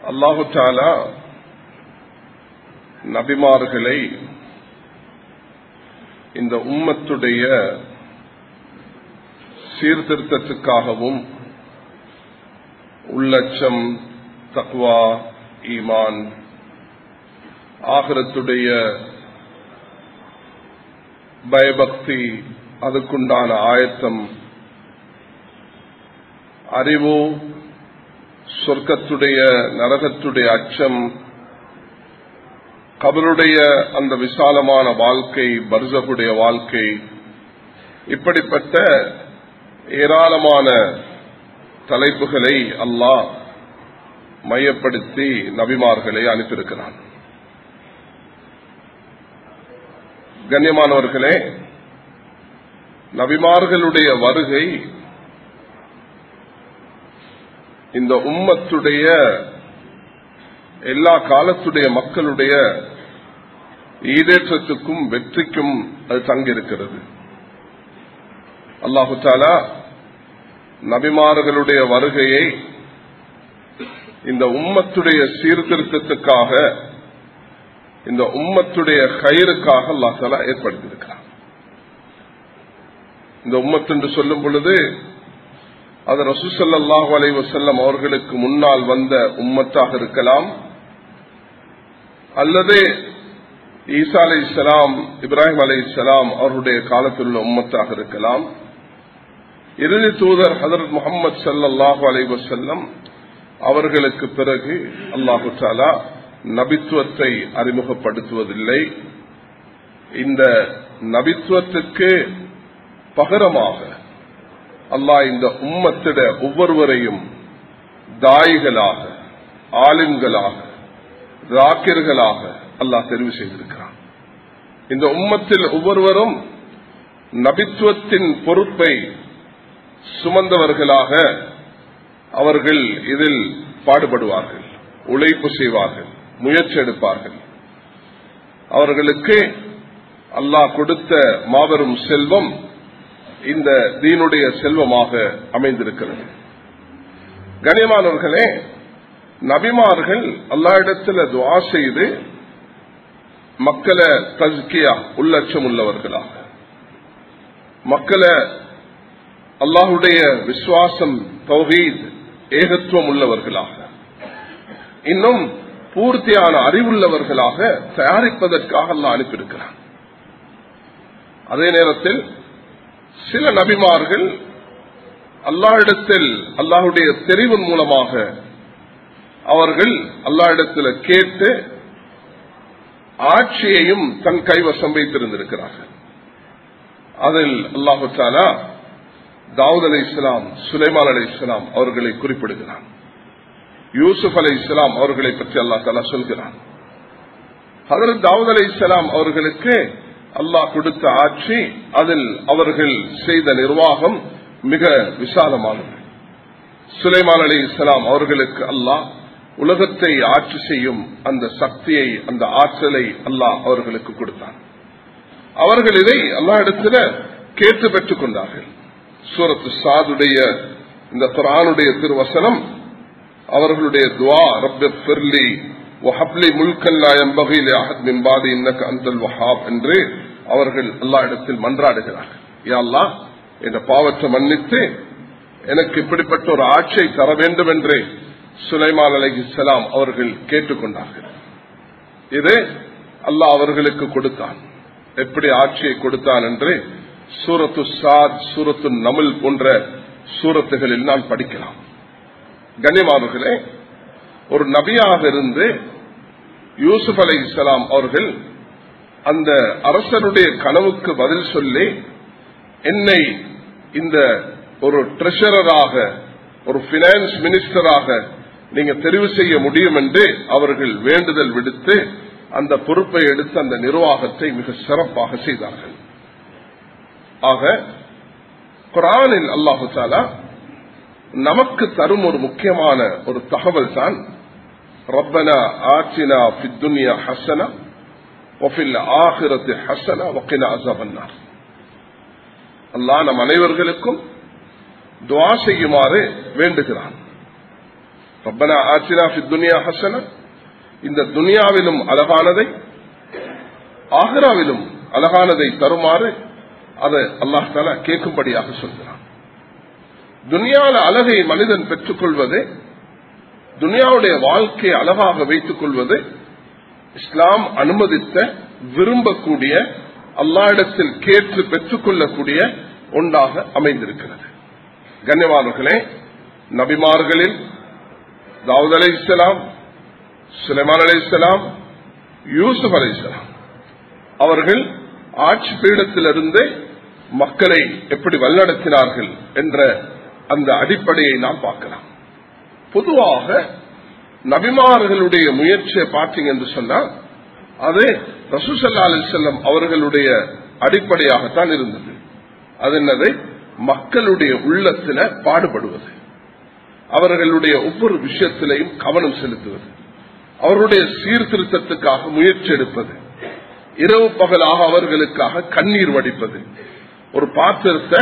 அல்லாஹு தஆலா நபிமார்களை இந்த உம்மத்துடைய சீர்திருத்தத்துக்காகவும் உள்ளச்சம், தக்வா, ஈமான், ஆகிரத்துடைய பயபக்தி, அதுக்குண்டான ஆயத்தம், அறிவு, சொர்க்கத்துடைய நரகத்துடைய அச்சம், கபருடைய அந்த விசாலமான வாழ்க்கை, பர்ஸகுடைய வாழ்க்கை, இப்படிப்பட்ட ஏராளமான தலைப்புகளை அல்லாஹ் மையப்படுத்தி நபிமார்களை அனுப்பியிருக்கிறான். கண்ணியமானவர்களே, நபிமார்களுடைய வருகை இந்த உம்மத்துடைய எல்லா காலத்துடைய மக்களுடைய ஈடேற்றத்துக்கும் வெற்றிக்கும் அது தங்கியிருக்கிறது. அல்லாஹு தஆலா நபிமார்களுடைய வருகையை இந்த உம்மத்துடைய சீர்திருத்தத்துக்காக, இந்த உம்மத்துடைய கயிறுக்காக அல்லாஹ் தஆலா ஏற்படுத்தியிருக்கிறார். இந்த உம்மத் என்று சொல்லும் பொழுது அது ரசூல் ஸல்லல்லாஹு அலைஹி வஸல்லம் அவர்களுக்கு முன்னால் வந்த உம்மத்தாக இருக்கலாம், அல்லது ஈசா அலைஹிஸ்ஸலாம், இப்ராஹிம் அலைஹிஸ்ஸலாம் அவருடைய காலத்தில் உள்ள உம்மத்தாக இருக்கலாம். இறுதி தூதர் ஹஜ்ரத் முஹம்மது ஸல்லல்லாஹு அலைஹி வஸல்லம் அவர்களுக்கு பிறகு அல்லாஹு தஆலா நபித்துவத்தை அறிமுகப்படுத்துவதில்லை. இந்த நபித்துவத்துக்கு பகரமாக அல்லாஹ் இந்த உம்மத்திட ஒவ்வொருவரையும் தாயிகளாக, ஆலிம்களாக, ராக்கிர்களாக அல்லாஹ் தெரிவு செய்திருக்கிறான். இந்த உம்மத்தில் ஒவ்வொருவரும் நபித்துவத்தின் பொறுப்பை சுமந்தவர்களாக அவர்கள் இதில் பாடுபடுவார்கள், உழைப்பு செய்வார்கள், முயற்சி எடுப்பார்கள். அவர்களுக்கு அல்லாஹ் கொடுத்த மாபெரும் செல்வம் இந்த தீனுடைய செல்வமாக அமைந்திருக்கிறது. கண்ணியமானவர்களே, நபிமார்கள் அல்லாஹ்விடத்தில் துஆ செய்து மக்களை தஸ்கியா, உள்ளச்சம் உள்ளவர்களாக, மக்களை அல்லாஹுடைய விசுவாசம், தௌஹீத், ஏகத்துவம் உள்ளவர்களாக, இன்னும் பூர்த்தியான அறிவுள்ளவர்களாக தயாரிப்பதற்காக அல்லாஹ் அனுப்பியிருக்கிறார். அதே நேரத்தில் சில நபிமார்கள் அல்லாஹ்விடத்தில் அல்லாஹுடைய தெரிவின் மூலமாக அவர்கள் அல்லாஹ்விடத்தில் கேட்டு ஆட்சியையும் தன் கைவசம் வைத்திருந்திருக்கிறார்கள். அதில் அல்லாஹு தஆலா தாவூத் அலைஹிஸ்ஸலாம், சுலைமான் அலைஹிஸ்ஸலாம் அவர்களை குறிப்பிடுகிறான். யூசுப் அலைஹிஸ்ஸலாம் அவர்களை பற்றி அல்லாஹ் தஆலா சொல்கிறான். ஹஜ்ரத் தாவூத் அலைஹிஸ்ஸலாம் அவர்களுக்கு அல்லாஹ் கொடுத்த ஆட்சி, அதில் அவர்கள் செய்த நிர்வாகம் மிக விசாலமானது. சுலைமான் அலைஹிஸ்ஸலாம் அவர்களுக்கு அல்லாஹ் உலகத்தை ஆட்சி செய்யும் அந்த சக்தியை, அந்த ஆற்றலை அல்லாஹ் அவர்களுக்கு கொடுத்தான். அவர்கள் இதை அல்லாஹ்விடத்தில் கேட்டு பெற்றுக் கொண்டார்கள். சூரத்து ஸாதுடைய இந்த குர்ஆனுடைய திருவசனம் அவர்களுடைய துஆ, ரப்பி ஃபிர்லி வஹப்லி முல்கன் லா யன்பகி லிஅஹத் மின் பாதி இன்னக அன்தல் வஹ்ஹாப் என்று அவர்கள் அல்லாஹ்விடத்தில் மன்றாடுகிறார்கள். யா அல்லாஹ், இந்த பாவத்தை மன்னித்து எனக்கு இப்படிப்பட்ட ஒரு ஆட்சியை தர வேண்டும் என்று சுலைமான் அலைஹிஸ்ஸலாம் அவர்கள் கேட்டுக்கொண்டார்கள். இது அல்லாஹ் அவர்களுக்கு கொடுத்தான். எப்படி ஆட்சியை கொடுத்தான் என்று சூரத்து ஸாத், சூரத்து நம்ல் போன்ற சூரத்துகளில் நான் படிக்கலாம். கண்ணியமானவர்களே, ஒரு நபியாக இருந்து யூசுப் அலைஹிஸ்ஸலாம் அவர்கள் அந்த அரசனுடைய கனவுக்கு பதில் சொல்லி, என்னை இந்த ஒரு ட்ரெஷரராக, ஒரு பினான்ஸ் மினிஸ்டராக நீங்க தெரிவு செய்ய முடியும் என்று அவர்கள் வேண்டுதல் விடுத்து அந்த பொறுப்பை எடுத்து அந்த நிர்வாகத்தை மிக சிறப்பாக செய்தார்கள். ஆக குர்ஆனில் அல்லாஹு தஆலா நமக்கு தரும் ஒரு முக்கியமான ஒரு தகவல் தான், ரப்பனா ஆத்தினா ஃபித் துன்யா ஹஸனா வஃபில் ஆখিরাতি ஹஸனா வகினா அஸாபன்னார். அல்லாஹ் நம் அனைவர்களுக்கும் துஆ செய்யுமாறு வேண்டுகிறான். ரப்பனா ஆத்தினா ஃபித் துன்யா ஹஸனா, இந்த துனியாவிலும் அழகானதை ஆகிராவிலும் அழகானதை தருமாறு அதை அல்லாஹ் தஆலா கேட்கும்படியாக சொல்கிறான். துனியால அழகை மனிதன் பெற்றுக் கொள்வது, துனியாவுடைய வாழ்க்கையை அழகாக வைத்துக் கொள்வது இஸ்லாம் அனுமதித்த, விரும்பக்கூடிய, அல்லாஹ்விடத்தில் கேட்டு பெற்றுக் கொள்ளக்கூடிய ஒன்றாக அமைந்திருக்கிறது. கண்ணியமானவர்களே, நபிமார்களில் தாவூத் அலைஹிஸ்ஸலாம், சுலைமான் அலைஹிஸ்ஸலாம், யூசுப் அலைஹிஸ்ஸலாம் அவர்கள் ஆட்சி பீடத்திலிருந்து மக்களை எப்படி வழிநடத்தினார்கள் என்ற அந்த அடிப்படையை நாம் பார்க்கலாம். பொதுவாக நபிமார்களுடைய முயற்சியை பார்த்தீங்க என்று சொன்னால் அது ரசூல் ஸல்லல்லாஹு அலைஹி வஸல்லம் அவர்களுடைய அடிப்படையாகத்தான் இருந்தது. அது என்னது? மக்களுடைய உள்ளத்தில பாடுபடுவது, அவர்களுடைய ஒவ்வொரு விஷயத்திலையும் கவனம் செலுத்துவது, அவருடைய சீர்திருத்தத்துக்காக முயற்சி எடுப்பது, இரவு பகலாக அவர்களுக்காக கண்ணீர் வடிப்பது, ஒரு பாத்திரத்தை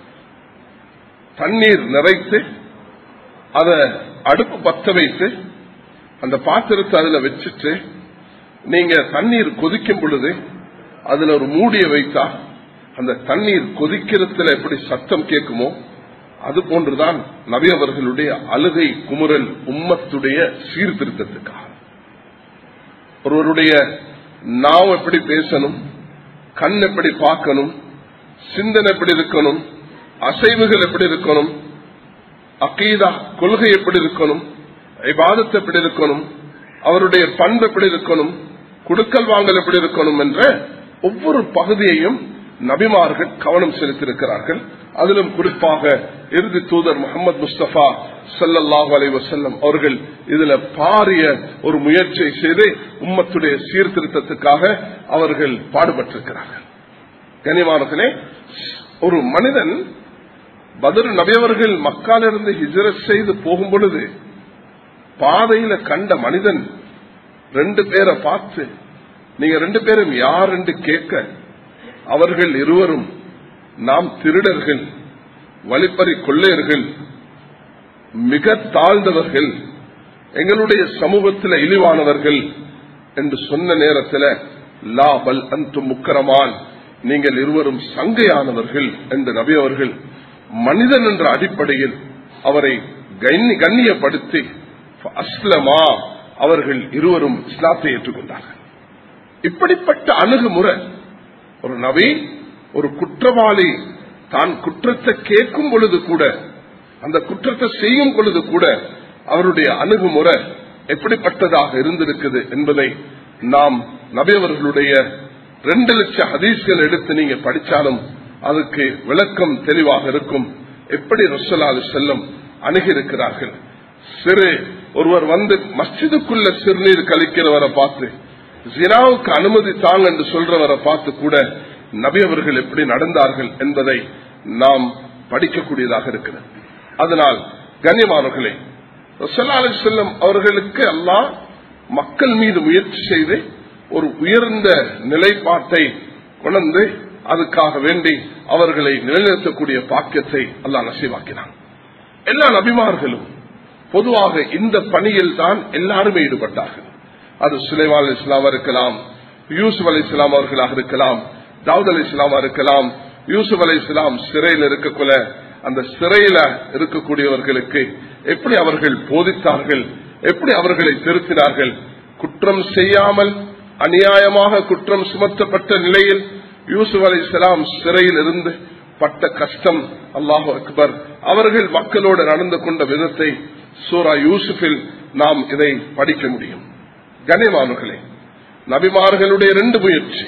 தண்ணீர் நிறைத்து அதை அடுப்பு பற்ற வைத்து அந்த பாத்திரத்தை அதுல வச்சுட்டு நீங்க தண்ணீர் கொதிக்கும் பொழுது அதுல ஒரு மூடிய வைத்தா அந்த தண்ணீர் கொதிக்கிறதுல எப்படி சத்தம் கேட்குமோ அது போன்றுதான் நபி அவர்களுடைய அழுகை குமுறல் உம்மத்துடைய சீர்திருத்தத்துக்காக. ஒருவருடைய நாவ் எப்படி பேசணும், கண் எப்படி பார்க்கணும், சிந்தனை எப்படி இருக்கணும், அசைவுகள் எப்படி இருக்கணும், அகீதா கொள்கை எப்படி இருக்கணும், இபாதத் எப்படி இருக்கணும், அவருடைய பண்பு எப்படி இருக்கணும், குடுக்கல் வாங்கல் எப்படி இருக்கணும் என்ற ஒவ்வொரு பகுதியையும் நபிமார்கள் கவனம் செலுத்தியிருக்கிறார்கள். அதிலும் குறிப்பாக இறுதி தூதர் முஹம்மது முஸ்தபா ஸல்லல்லாஹு அலைஹி வஸல்லம் அவர்கள் இதுல பாரிய ஒரு முயற்சியை செய்து உம்மத்துடைய சீர்திருத்தத்துக்காக அவர்கள் பாடுபட்டிருக்கிறார்கள். கனிமானத்திலே ஒரு மனிதன் பத்ர் நபியவர்கள் மக்காலிருந்து ஹிஜ்ரத் செய்து போகும் பொழுது பாதையில கண்ட மனிதன் 2 பேரை பார்த்து, நீங்க 2 பேரும் யார் என்று கேட்க, அவர்கள் இருவரும் நாம் திருடர்கள், வழிப்பறி கொள்ளையர்கள், மிக தாழ்ந்தவர்கள், எங்களுடைய சமூகத்தில் இழிவானவர்கள் என்று சொன்ன நேரத்தில் லா பல் அன்தும் முக்கரமான், நீங்கள் இருவரும் சங்கையானவர்கள் என்று நபி அவர்கள் மனிதன் என்ற அடிப்படையில் அவரை கண்ணியப்படுத்தி அஸ்லமா அவர்கள் இருவரும் இஸ்லாத்தை ஏற்றுக்கொண்டார்கள். இப்படிப்பட்ட அணுகுமுறை ஒரு நபி, ஒரு குற்றவாளி தான் குற்றத்தை கேட்கும் பொழுது கூட, அந்த குற்றத்தை செய்யும் பொழுது கூட அவருடைய அணுகுமுறை எப்படிப்பட்டதாக இருந்திருக்குது என்பதை நாம் நபி அவர்களுடைய 2 லட்சம் ஹதீஸ்கள் எடுத்து நீங்க படிச்சாலும் அதுக்கு விளக்கம் தெளிவாக இருக்கும். எப்படி ரசூலுல்லாஹி அலைஹி வஸல்லம் அணுகியிருக்கிறார்கள். சிறு ஒருவர் வந்து மஸ்ஜிதுக்குள்ள சிறுநீர் கழிக்கிறவரை பார்த்து, ஜினாவுக்கு அனுமதி தாங்க என்று சொல்றவரை பார்த்து கூட நபி அவர்கள் எப்படி நடந்தார்கள் என்பதை நாம் படிக்கக்கூடியதாக இருக்கிறது. அதனால் கண்ணியமானவர்களே, ரசூலுல்லாஹி அலைஹி வஸல்லம் அவர்களுக்கு அல்லாஹ் மக்கள் மீது முயற்சி செய்து ஒரு உயர்ந்த நிலைப்பாட்டை கொண்டு அதுக்காக வேண்டி அவர்களை நிலைநிறுத்தக்கூடிய பாக்கியத்தை அல்லாஹ் நசீவாக்கினான். எல்லா நபிமார்களும் பொதுவாக இந்த பணியில் தான் எல்லாருமே ஈடுபட்டார்கள். அது சுலைமான் அலைஹிஸ்ஸலாம் இருக்கலாம், யூசுப் அலைஹிஸ்ஸலாம் அவர்களாக இருக்கலாம், தாவூத் அலைஹிஸ்ஸலாம் இருக்கலாம். யூசுப் அலைஹிஸ்ஸலாம் சிறையில் இருக்கக்குள்ள அந்த சிறையில இருக்கக்கூடியவர்களுக்கு எப்படி அவர்கள் போதித்தார்கள், எப்படி அவர்களை திருத்தினார்கள். குற்றம் செய்யாமல் அநியாயமாக குற்றம் சுமத்தப்பட்ட நிலையில் யூசுப் அலைஹிஸ்ஸலாம் சிறையில் இருந்து பட்ட கஷ்டம், அல்லாஹு அக்பர். அவர்கள் மக்களோடு நடந்து கொண்ட விதத்தை சூரா யூசுஃபில் நாம் இதை படிக்க முடியும். கண்ணியமானவர்களே, நபிமார்களுடைய 2 முயற்சி.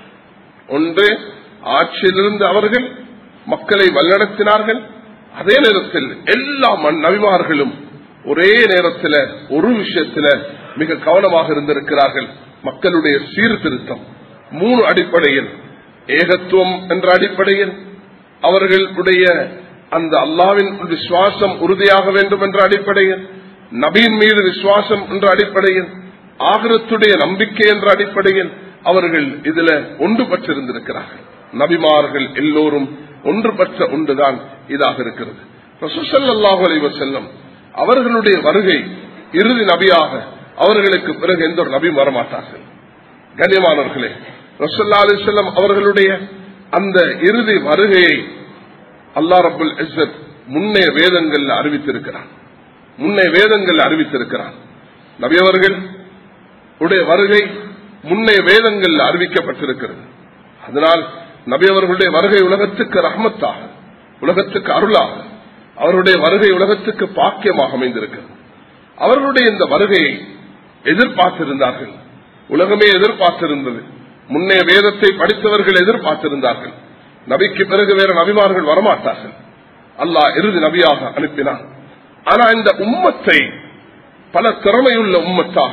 ஒன்று, ஆட்சியிலிருந்து அவர்கள் மக்களை வழிநடத்தினார்கள். அதே நேரத்தில் எல்லா நபிமார்களும் ஒரே நேரத்தில் ஒரு விஷயத்தில் மிக கவனமாக இருந்திருக்கிறார்கள். மக்களுடைய சீர்திருத்தம் 3 அடிப்படையில். ஏகத்துவம் என்ற அடிப்படையில், அவர்களுடைய அந்த அல்லாஹ்வின் விசுவாசம் உறுதியாக வேண்டும் என்ற அடிப்படையில், நபியின் மீது விசுவாசம் என்ற அடிப்படையில், ஆகிரத்துடைய நம்பிக்கை என்ற அடிப்படையில் அவர்கள் இதுல ஒன்றுபட்டிருந்திருக்கிறார்கள். நபிமார்கள் எல்லோரும் ஒன்றுபட்ட ஒன்றுதான் இதாக இருக்கிறது. ரசூல் ஸல்லல்லாஹு அலைஹி வஸல்லம் அவர்களுடைய வருகை இறுதி நபியாக அவர்களுக்கு பிறகு எந்த ஒரு நபியும் வரமாட்டார்கள். கண்ணியமானவர்களே, ரசூலுல்லாஹி அலைஹி வஸல்லம் அவர்களுடைய அந்த இறுதி வருகையை அல்லாஹ் ரப்பல் இஸ்ஸத் முன்னே வேதங்கள் அறிவித்திருக்கிறான். நபி அவர்கள் உடைய வருகை முன்னே வேதங்கள் அறிவிக்கப்பட்டிருக்கிறது. அதனால் நபி அவர்களுடைய வருகை உலகத்துக்கு ரஹ்மத்தாக, உலகத்துக்கு அருளாக, அவருடைய வருகை உலகத்துக்கு பாக்கியமாக அமைந்திருக்கிறது. அவர்களுடைய இந்த வருகையை எதிர்பார்த்திருந்தார்கள். உலகமே எதிர்பார்த்திருந்தது. முன்னே வேதத்தை படித்தவர்கள் எதிர்பார்த்திருந்தார்கள். நபிக்கு பிறகு வேற நபிமார்கள் வரமாட்டார்கள். அல்லாஹ் இறுதி நபியாக அனுப்பினார். ஆனா இந்த உம்மத்தை பல திறமையுள்ள உம்மத்தாக,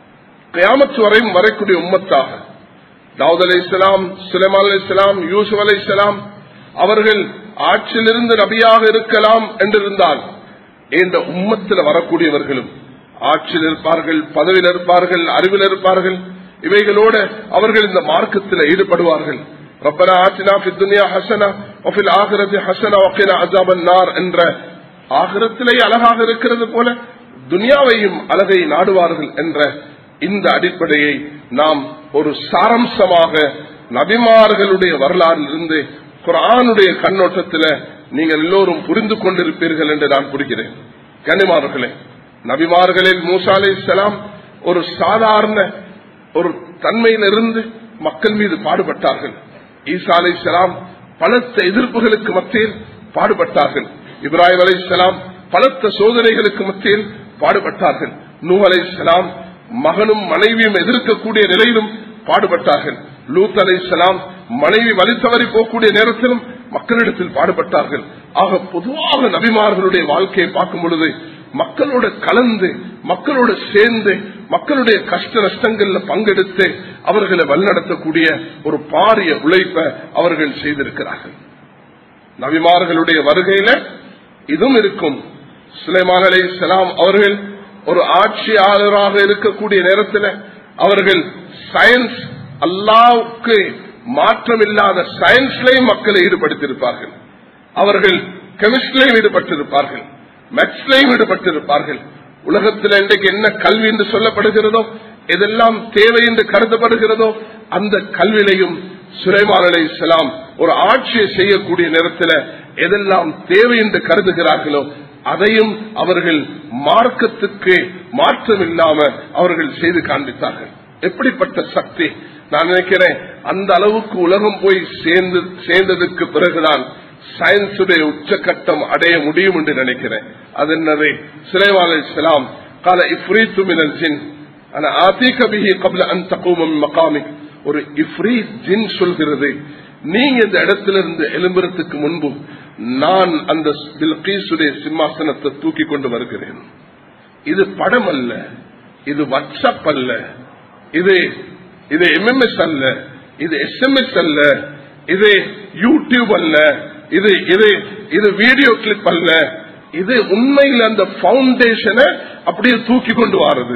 கியாமத் வரையும் வரக்கூடிய உம்மத்தாக, தாவூத் அலைஹிஸ்ஸலாம், சுலைமான் அலைஹிஸ்ஸலாம், யூசுப் அலைஹிஸ்ஸலாம் அவர்கள் ஆட்சியிலிருந்து நபியாக இருக்கலாம் என்றிருந்தால், இந்த உம்மத்தில் வரக்கூடியவர்களும் ஆட்சியில் இருப்பார்கள், பதவியில் இருப்பார்கள், அறிவில் இருப்பார்கள். இவைகளோடு அவர்கள் இந்த மார்க்கத்தில் ஈடுபடுவார்கள். ரப்பனா ஆத்தினா ஃபித் துன்யா ஹஸனா வ ஃபில் ஆகிரத்தி ஹஸனா வ கினா அஸாபன் நார் என்ற ஆகிரத்திலே அழகாக இருக்கிறது போல துன்யாவையும் அழகை நாடுவார்கள் என்ற இந்த அடிப்படையை நாம் ஒரு சாரம்சமாக நபிமார்களுடைய வரலாறிலிருந்து குர்ஆனுடைய கண்ணோட்டத்தில் நீங்கள் எல்லோரும் புரிந்து கொண்டிருப்பீர்கள் என்று நான் புரிகிறேன். கண்ணியமானவர்களே, நபிமார்களில் மூசா அலைஹிஸ்ஸலாம் ஒரு சாதாரண ஒரு தன்மையிலிருந்து மக்கள் மீது பாடுபட்டார்கள். ஈசா அலைஹிஸ்ஸலாம் பலத்த எதிர்ப்புகளுக்கு மத்தியில் பாடுபட்டார்கள். இப்ராஹிம் அலைஹிஸ்ஸலாம் பலத்த சோதனைகளுக்கு மத்தியில் பாடுபட்டார்கள். நூஹ் அலைஹிஸ்ஸலாம் மகனும் மனைவியும் எதிர்க்கக்கூடிய நிலையிலும் பாடுபட்டார்கள். லூத் அலைஹிஸ்ஸலாம் மனைவி வழி தவறி போகக்கூடிய நேரத்திலும் மக்களிடத்தில் பாடுபட்டார்கள். ஆக பொதுவாக நபிமார்களுடைய வாழ்க்கையை பார்க்கும் பொழுது மக்களோட கலந்து, மக்களோட சேர்ந்து, மக்களுடைய கஷ்ட நஷ்டங்கள்ல பங்கெடுத்து அவர்களை வழிநடத்தக்கூடிய ஒரு பாரிய உழைப்பை அவர்கள் செய்திருக்கிறார்கள். நபிமார்களுடைய வருகையில இதுவும் இருக்கும். சுலைமான் அலைஹிஸ்ஸலாம் அவர்கள் ஒரு ஆட்சியாளராக இருக்கக்கூடிய நேரத்தில் அவர்கள் சயின்ஸ், அல்லாஹ்வுக்கு மாற்றமில்லாத சயின்ஸ்லையும் மக்களை ஈடுபடுத்தியிருப்பார்கள். அவர்கள் கெமிஸ்ட்ரியிலும் ஈடுபட்டிருப்பார்கள், மேத்ஸ்லையும் ஈடுபட்டிருப்பார்கள். உலகத்தில் இன்றைக்கு என்ன கல்வி என்று சொல்லப்படுகிறதோ, எதெல்லாம் தேவை என்று கருதப்படுகிறதோ அந்த கல்வியிலையும் சுலைமான் அலைஹிஸ்ஸலாம் ஒரு ஆட்சியை செய்யக்கூடிய நேரத்தில் எதெல்லாம் தேவை என்று கருதுகிறார்களோ அதையும் அவர்கள் மார்க்கத்துக்கு மாற்றம் இல்லாம அவர்கள் செய்து காண்பித்தார்கள். எப்படிப்பட்ட சக்தி! நான் நினைக்கிறேன் அந்த அளவுக்கு உலகம் போய் சேர்ந்ததுக்கு பிறகுதான் சயின்ஸுடைய உச்சகட்டம் அடைய முடியும் என்று நினைக்கிறேன். அது என்னது? சுலைமான் அலைஹிஸ்ஸலாம் قال افريت من الجن انا اتيك به قبل ان تقوم من مقامك. ஒரு இஃப்ரீத் ஜின் சொல்கிறது, நீங்க இந்த இடத்திலிருந்து எழும்புறதுக்கு முன்பு நான் அந்த பில்கீசுடைய சிம்மாசனத்தை தூக்கி கொண்டு வருகிறேன். இது படம் அல்ல, இது வாட்ஸ்அப் அல்ல, இது MMS அல்ல, இது SMS அல்ல, இது யூடியூப் அல்ல, இது வீடியோ கிளிப் அல்ல. இது உண்மையில் அந்த பவுண்டேஷனை அப்படியே தூக்கி கொண்டு வாருது.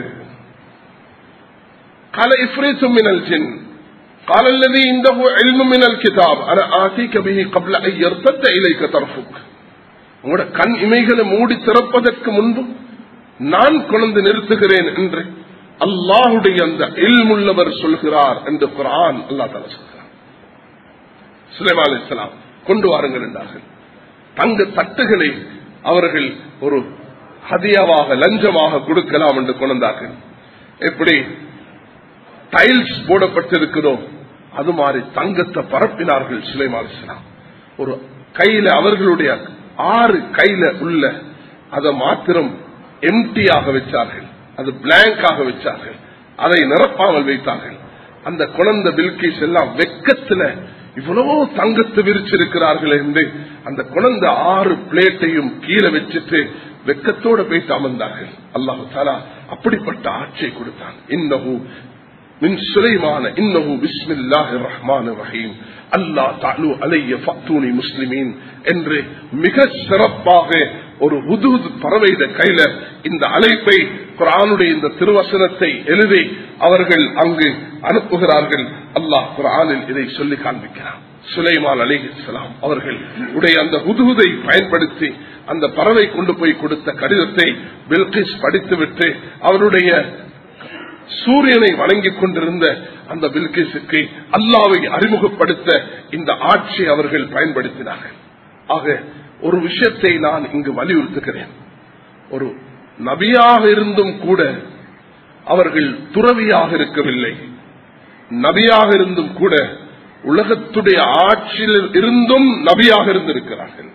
قال افريت من الجن قال الذي عنده علم من الكتاب انا اتيك به قبل ان يرتد اليك طرفك. உங்களோட கண் இமைகளை மூடி திறப்பதற்கு முன்பு நான் கொண்டு நிறுத்துகிறேன் என்று அல்லாஹ்வுடைய அந்த இல்முள்ளவர் சொல்கிறார் என்று குர்ஆன் அல்லாஹ் தஆலா சொல்கிறார். சுலைமான் அலைஹிஸ்ஸலாம் கொண்டு வாருங்கள் என்றார்கள். தங்க தட்டுகளை அவர்கள் ஒரு ஹதியாவாக, லஞ்சமாக கொடுக்கலாம் என்று கொண்டார்கள். எப்படி டைல்ஸ் போடப்பட்டிருக்கிறதோ அது மாதிரி தங்கத்தை பரப்பினார்கள் சுலைமான் அலைஹிஸ்ஸலாம். ஒரு கையில அவர்களுடைய 6 கையில உள்ள அதை மாத்திரம் எம்டியாக வச்சார்கள், அது பிளாங்காக வச்சார்கள், அதை நிரப்பாமல் வைத்தார்கள். அந்த குழந்தை பில்கீஸ் எல்லாம் வெக்கத்துல இவ்வளவு தங்கத்தை விரிச்சிருக்கிறார்கள் என்று அந்த குழந்தை 6 பிளேட்டையும் கீழே வச்சுட்டு வெக்கத்தோட போயிட்டு அமர்ந்தார்கள். அல்லாஹு தஆலா அப்படிப்பட்ட ஆட்சியை கொடுத்தான். இன்னஹு மின் சுலைமான இன்னஹு பிஸ்மில்லாஹிர் ரஹ்மானிர் ரஹீம் அல்லா தஅலு அலைய ஃபஅத்தூனி முஸ்லிமீன் என்று மிக சிறப்பாக ஒரு ஹுதூத் பறவையிட கையில இந்த அழைப்பை, குர்ஆனுடைய இந்த திருவசனத்தை எழுதி அவர்கள் அங்கு அனுப்புகிறார்கள். அல்லாஹ் குர்ஆனில் இதை சொல்லி காண்பிக்கிறார். சுலைமான் அலைஹிஸ்ஸலாம் அவர்கள் உடைய அந்த ஹுதூதை பயன்படுத்தி அந்த பறவை கொண்டு போய் கொடுத்த கடிதத்தை பில்கிஸ் படித்துவிட்டு அவருடைய சூரியனை வணங்கிக் கொண்டிருந்த அந்த பில்கிஸுக்கு அல்லாஹ்வை அறிமுகப்படுத்த இந்த ஆட்சி அவர்கள் பயன்படுத்தினார்கள். ஆக ஒரு விஷயத்தை நான் இங்கு வலியுறுத்துகிறேன். ஒரு நபியாக இருந்தும் கூட அவர்கள் துறவியாக இருக்கவில்லை. நபியாக இருந்தும் கூட உலகத்துடைய ஆட்சியில் இருந்தும் நபியாக இருந்திருக்கிறார்கள்.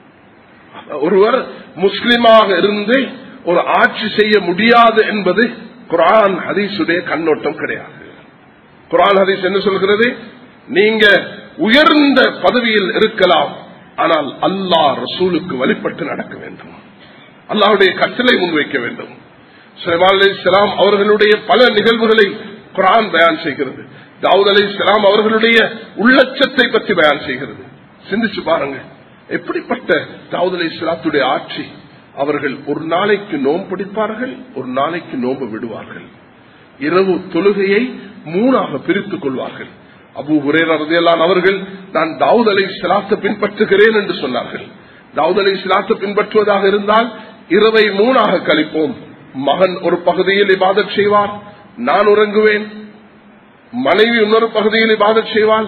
ஒருவர் முஸ்லிமாக இருந்து ஒரு ஆட்சி செய்ய முடியாது என்பது குர்ஆன் ஹதீஸுடைய கண்ணோட்டம் கிடையாது. குர்ஆன் ஹதீஸ் என்ன சொல்கிறது? நீங்க உயர்ந்த பதவியில் இருக்கலாம், ஆனால் அல்லாஹ் ரசூலுக்கு வழிபட்டு நடக்க வேண்டும், அல்லாஹ்வுடைய கட்டளை முன்வைக்க வேண்டும். சுலைமான் அலைஹிஸ்ஸலாம் அவர்களுடைய பல நிகழ்வுகளை குர்ஆன் பயான் செய்கிறது. தாவூத் அலைஹிஸ்ஸலாம் அவர்களுடைய உள்ளச்சத்தை பற்றி பயான் செய்கிறது. சிந்திச்சு பாருங்க, எப்படிப்பட்ட தாவூத் அலைஹிஸ்ஸலாத்துடைய ஆட்சி. அவர்கள் ஒரு நாளைக்கு நோன்பு பிடிப்பார்கள், ஒரு நாளைக்கு நோன்பு விடுவார்கள். இரவு தொழுகையை 3ஆக பிரித்துக் கொள்வார்கள். அபூ ஹுரைரா ரலியல்லாஹு அவர்கள் நான் தாவூத் அலைஹிஸ்ஸலாத்தை பின்பற்றுகிறேன் என்று சொன்னார்கள். தாவூத் அலைஹிஸ்ஸலாத்தை பின்பற்றுவதாக இருந்தால் இரவை 3ஆக கழிப்போம். மகன் ஒரு பகுதியில் இபாதத் செய்வார், நான் உறங்குவேன். மனைவி இன்னொரு பகுதியில் இபாதத் செய்வாள்,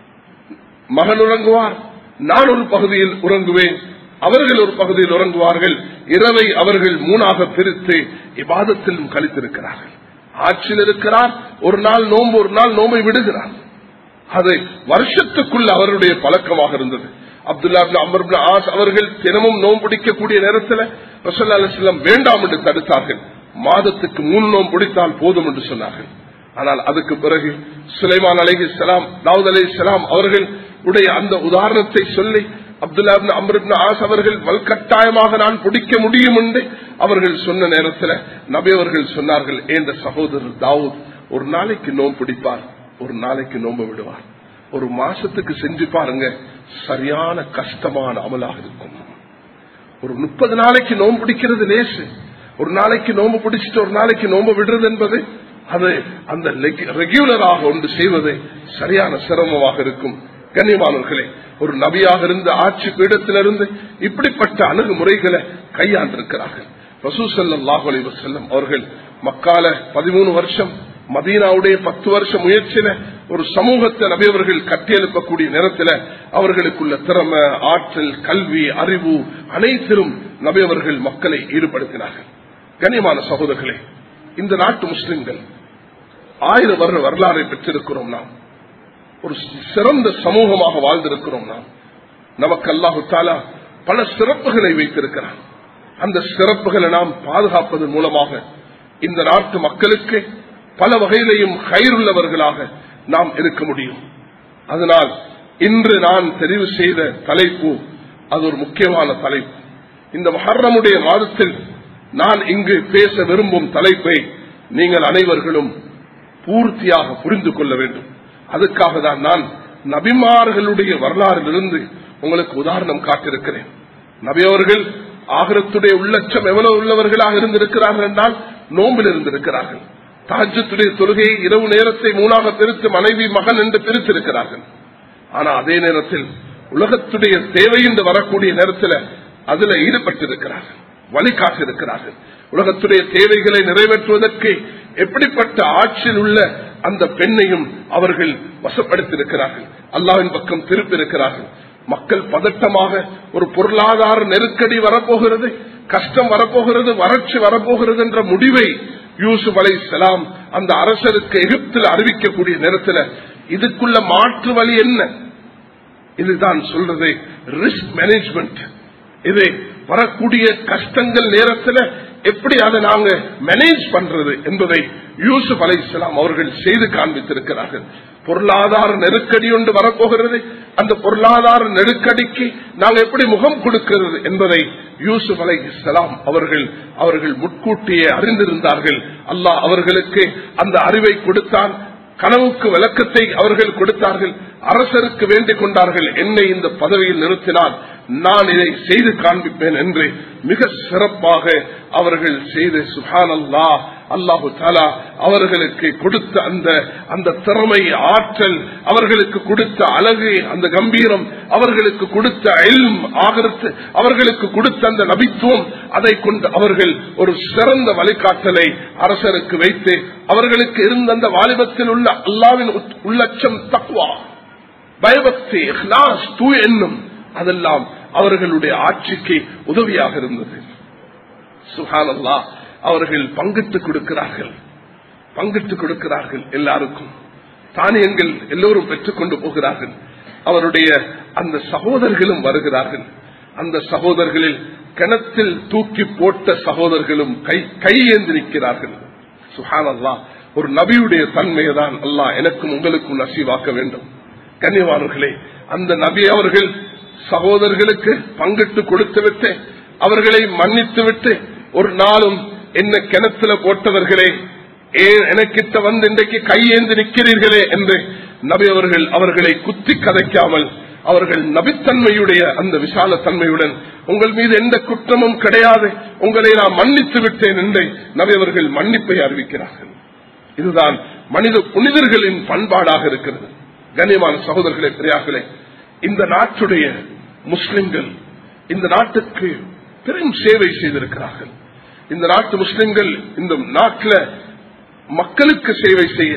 மகன் உறங்குவார். நான் ஒரு பகுதியில் உறங்குவேன், அவர்கள் ஒரு பகுதியில் உறங்குவார்கள். இரவை அவர்கள் 3ஆக பிரித்து இபாதத்திலும் கழித்திருக்கிறார்கள். ஆட்சியில் இருக்கிறார், ஒரு நாள் நோன்பு, ஒரு நாள் நோன்பை விடுகிறார். அது வருஷத்துக்குள்ள அவருடைய பழக்கமாக இருந்தது. Abdullah ibn Amr ibn As அவர்கள் தினமும் நோன்பு பிடிக்கக்கூடிய நேரத்தில் ரசூலுல்லாஹி அலைஹி வஸல்லம் வேண்டாம் என்று தடுத்தார்கள். மாதத்துக்கு 3 நோன்பு பிடித்தால் போதும் என்று சொன்னார்கள். ஆனால் அதுக்கு பிறகு சுலைமான் அலைஹிஸ்ஸலாம், தாவூத் அலைஹிஸ்ஸலாம் அவர்களுடைய அந்த உதாரணத்தை சொல்லி Abdullah ibn Amr ibn As அவர்கள் வல்கட்டாயமாக நான் பிடிக்க முடியும் என்று அவர்கள் சொன்ன நேரத்தில் நபி அவர்கள் சொன்னார்கள், என்ற சகோதரர் தாவூத் ஒரு நாளைக்கு நோன்பு பிடிப்பார், ஒரு நாளைக்கு நோன்பு விடுவார். ஒரு மாசத்துக்கு செஞ்சு பாருங்க, சரியான கஷ்டமான அமலாக இருக்கும். ஒரு 30 நாளைக்கு நோன்பு பிடிக்கிறது லேசு, ஒரு நாளைக்கு நோன்பு பிடிச்சிட்டு ஒரு நாளைக்கு நோன்பு விடுறது என்பது அது அந்த ரெகுலராக ஒன்று செய்வது சரியான சிரமமாக இருக்கும். கண்ணியமானவர்களே, ஒரு நபியாக இருந்த ஆட்சி பீடத்திலிருந்து இப்படிப்பட்ட அணுகுமுறைகளை கையாண்டிருக்கிறார்கள். ரசூல் ஸல்லல்லாஹு அலைஹி வஸல்லம் அவர்கள் மக்கால 13 வருஷம், மதீனாவுடைய 10 வருஷம் முயற்சியில ஒரு சமூகத்தை நபி அவர்கள் கட்டியெழுப்பக்கூடிய நேரத்தில் அவர்களுக்குள்ள திறமை, ஆற்றல், கல்வி, அறிவு அனைத்திலும் நபி அவர்கள் மக்களை ஈடுபடுத்தினார்கள். கண்ணியமான சகோதரர்களே, இந்த நாட்டு முஸ்லிம்கள் 1000 வருட வரலாறை பெற்றிருக்கிறோம். நாம் ஒரு சிறந்த சமூகமாக வாழ்ந்திருக்கிறோம். நமக்கு அல்லாஹு தஆலா பல சிறப்புகளை வைத்திருக்கிறார். அந்த சிறப்புகளை நாம் பாதுகாப்பதன் மூலமாக இந்த நாட்டு மக்களுக்கு பல வகையிலையும் கயிறுள்ளவர்களாக நாம் இருக்க முடியும். அதனால் இன்று நான் தெரிவு செய்த தலைப்பு அது ஒரு முக்கியமான தலைப்பு. இந்த முஹர்ரமுடைய மாதத்தில் நான் இங்கு பேச விரும்பும் தலைப்பை நீங்கள் அனைவர்களும் பூர்த்தியாக புரிந்து கொள்ள வேண்டும். அதுக்காக தான் நான் நபிமார்களுடைய வரலாறிலிருந்து உங்களுக்கு உதாரணம் காட்டிருக்கிறேன். நபி அவர்கள் ஆகிரத்துடைய உள்ளட்சம் எவ்வளவு உள்ளவர்களாக இருந்திருக்கிறார்கள் என்றால் நோம்பில் இருந்திருக்கிறார்கள். தஹஜ்ஜுடைய தொழுகையை இரவு நேரத்தை 3ஆக பிரித்து மனைவி மகன் என்று பிரித்திருக்கிறார்கள். ஆனா அதே நேரத்தில் உலகத்துடைய தேவை என்று வரக்கூடிய நேரத்தில் அதுல ஈடுபட்டிருக்கிறார்கள், வழிகாட்டிருக்கிறார்கள். உலகத்துடைய தேவைகளை நிறைவேற்றுவதற்கு எப்படிப்பட்ட ஆட்சியில் உள்ள அந்த பெண்ணையும் அவர்கள் வசப்படுத்தியிருக்கிறார்கள், அல்லாஹ்வின் பக்கம் திருப்பியிருக்கிறார்கள். மக்கள் பதட்டமாக ஒரு பொருளாதார நெருக்கடி வரப்போகிறது, கஷ்டம் வரப்போகிறது, வறட்சி வரப்போகிறது என்ற முடிவை யூசுப் அலைஹிஸ்ஸலாம் அந்த அரசருக்கு எகிப்தில் அறிவிக்கக்கூடிய நேரத்தில் இதுக்குள்ள மாற்று வழி என்ன? இதுதான் சொல்றது ரிஸ்க் மேனேஜ்மெண்ட். இது வரக்கூடிய கஷ்டங்கள் நேரத்தில் எப்படி அதை நாங்க மேனேஜ் பண்றது என்பதை யூசுப் அலைஹிஸ்ஸலாம் அவர்கள் செய்து காண்பித்திருக்கிறார்கள். பொருளாதார நெருக்கடி ஒன்று வரப்போகிறது, அந்த பொருளாதார நெருக்கடிக்கு நாங்கள் எப்படி முகம் கொடுக்கிறது என்பதை யூசுப் அலைஹிஸ்ஸலாம் அவர்கள் முன்கூட்டியே அறிந்திருந்தார்கள். அல்லாஹ் அவர்களுக்கு அந்த அறிவை கொடுத்தான். கனவுக்கு விளக்கத்தை அவர்கள் கொடுத்தார்கள். அரசருக்கு வேண்டிக் கொண்டார்கள், என்னை இந்த பதவியில் நிறுத்தினால் நான் இதை செய்து காண்பிப்பேன் என்று மிக சிறப்பாக அவர்கள் செய்து சுப்ஹானல்லாஹ், அல்லாஹு தஆலா அவர்களுக்கு கொடுத்த அந்த திறமை, ஆற்றல், அவர்களுக்கு கொடுத்த அழகு, அந்த கம்பீரம், அவர்களுக்கு கொடுத்த இல்ம், அவர்களுக்கு கொடுத்த அந்த நபித்துவம், அதை கொண்டு அவர்கள் ஒரு சிறந்த வழிகாட்டலை அரசருக்கு வைத்து அவர்களுக்கு இருந்த அந்த வாலிபத்தில் உள்ள அல்லாஹ்வின் உள்ளச்சம், தக்வா, பயபக்தி, இஹ்லாஸ், தூய எண்ணம், அதெல்லாம் அவர்களுடைய ஆட்சிக்கு உதவியாக இருந்தது. சுப்ஹானல்லாஹ், அவர்கள் பங்கிட்டுக் கொடுக்கிறார்கள் எல்லாருக்கும். தானியங்கள் எல்லோரும் பெற்றுக்கொண்டு போகிறார்கள். அவருடைய அந்த சகோதரர்களும் வருகிறார்கள். அந்த சகோதரர்களில் கிணத்தில் தூக்கி போட்ட சகோதரர்களும் கையேந்தி நிற்கிறார்கள். சுப்ஹானல்லாஹ், ஒரு நபியுடைய தன்மையை தான் அல்லாஹ் எனக்கும் உங்களுக்கும் நசீவாக்க வேண்டும். கண்ணியமானவர்களே, அந்த நபி அவர்கள் சகோதரர்களுக்கு பங்கிட்டு கொடுத்து விட்டு அவர்களை மன்னித்து விட்டு, ஒரு நாளும் என்ன கிணத்துல போட்டவர்களே, எனக்கிட்ட வந்து இன்றைக்கு கையேந்து நிற்கிறீர்களே என்று நபி அவர்கள் அவர்களை குத்தி கதைக்காமல், அவர்கள் நபித்தன்மையுடைய அந்த விசால தன்மையுடன், உங்கள் மீது எந்த குற்றமும் கிடையாது, உங்களை நான் மன்னித்து விட்டேன் என்று நபி அவர்கள் மன்னிப்பை அறிவிக்கிறார்கள். இதுதான் புனிதர்களின் பண்பாடாக இருக்கிறது. கண்ணியமான சகோதரர்களே, பெரியார்களே, இந்த நாட்டுடைய முஸ்லிம்கள் இந்த நாட்டுக்கு பெரும் சேவை செய்திருக்கிறார்கள். இந்த நாட்டு முஸ்லிம்கள் இந்த நாட்டில் மக்களுக்கு சேவை செய்ய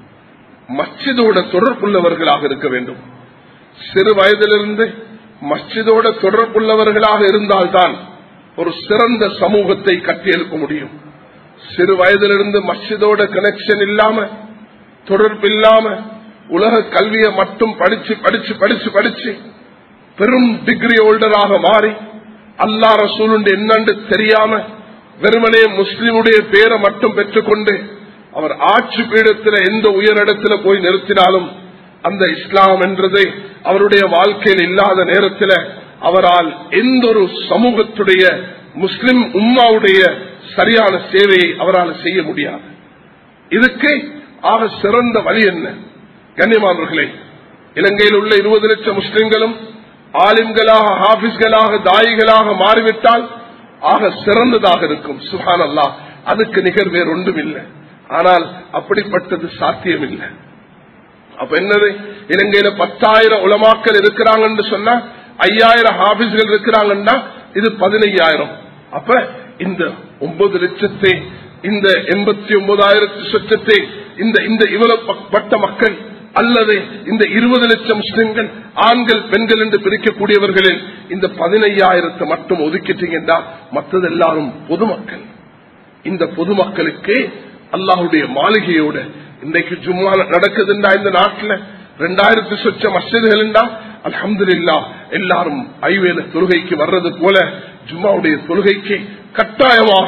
மஸ்ஜிதோட தொடர்புள்ளவர்களாக இருக்க வேண்டும். சிறு வயதிலிருந்து மஸ்ஜிதோட தொடர்புள்ளவர்களாக இருந்தால்தான் ஒரு சிறந்த சமூகத்தை கட்டியெழுப்ப முடியும். சிறு வயதிலிருந்து மஸ்ஜிதோட கனெக்ஷன் இல்லாம, தொடர்பு இல்லாம, உலக கல்வியை மட்டும் படிச்சு பெரும் டிகிரி ஹோல்டராக மாறி அல்லாஹ் ரசூலுடைய என்னன்னு தெரியாம வெறுமனே முஸ்லிமுடைய பேரை மட்டும் பெற்றுக்கொண்டு அவர் ஆட்சி பீடத்தில் எந்த உயரிடத்தில் போய் நிறுத்தினாலும் அந்த இஸ்லாம் என்றது அவருடைய வாழ்க்கையில் இல்லாத நேரத்தில் அவரால் எந்த ஒரு சமூகத்துடைய முஸ்லிம் உம்மாவுடைய சரியான சேவையை அவரால் செய்ய முடியாது. இதுக்கு ஆக சிறந்த வழி என்ன? கண்ணியமானவர்களே, இலங்கையில் உள்ள 20 லட்சம் முஸ்லிம்களும் ஆலிம்களாக, ஹாபிஸ்களாக, தாயிகளாக மாறிவிட்டால் ஆக சிறந்ததாக இருக்கும். சுப்ஹானல்லாஹ், அதுக்கு நிகர் வேறு ஒன்றும் இல்லை. ஆனால் அப்படிப்பட்டது சாத்தியம் இல்லை. அப்ப என்னது, இலங்கையில 10,000 உலமாக்கள் இருக்கிறாங்கன்னு சொன்னா 5,000 ஹாபிஸ்கள் இருக்கிறாங்கன்னா இது 15,000. அப்ப இந்த 9 லட்சத்தை, இந்த 89,000 சொச்சத்தை, இந்த இவ்வளவு பட்ட மக்கள் அல்லது இந்த 20 லட்சம் முஸ்லிம்கள், ஆண்கள் பெண்கள் என்று பிரிக்கக்கூடியவர்களில் இந்த 15,000 மட்டும் ஒதுக்கிட்டீங்கன்னா மற்றது எல்லாரும் பொதுமக்கள். இந்த பொதுமக்களுக்கு அல்லாஹுடைய மாளிகையோட இன்றைக்கு ஜும்மா நடக்குதுண்டா இந்த நாட்டில் 2000 சொச்ச மஸ்ஜிதுகள் அல்ஹம்துலில்லாஹ் எல்லாரும் ஐவேல தொழுகைக்கு வர்றது போல ஜும்மாவுடைய தொழுகைக்கு கட்டாயமாக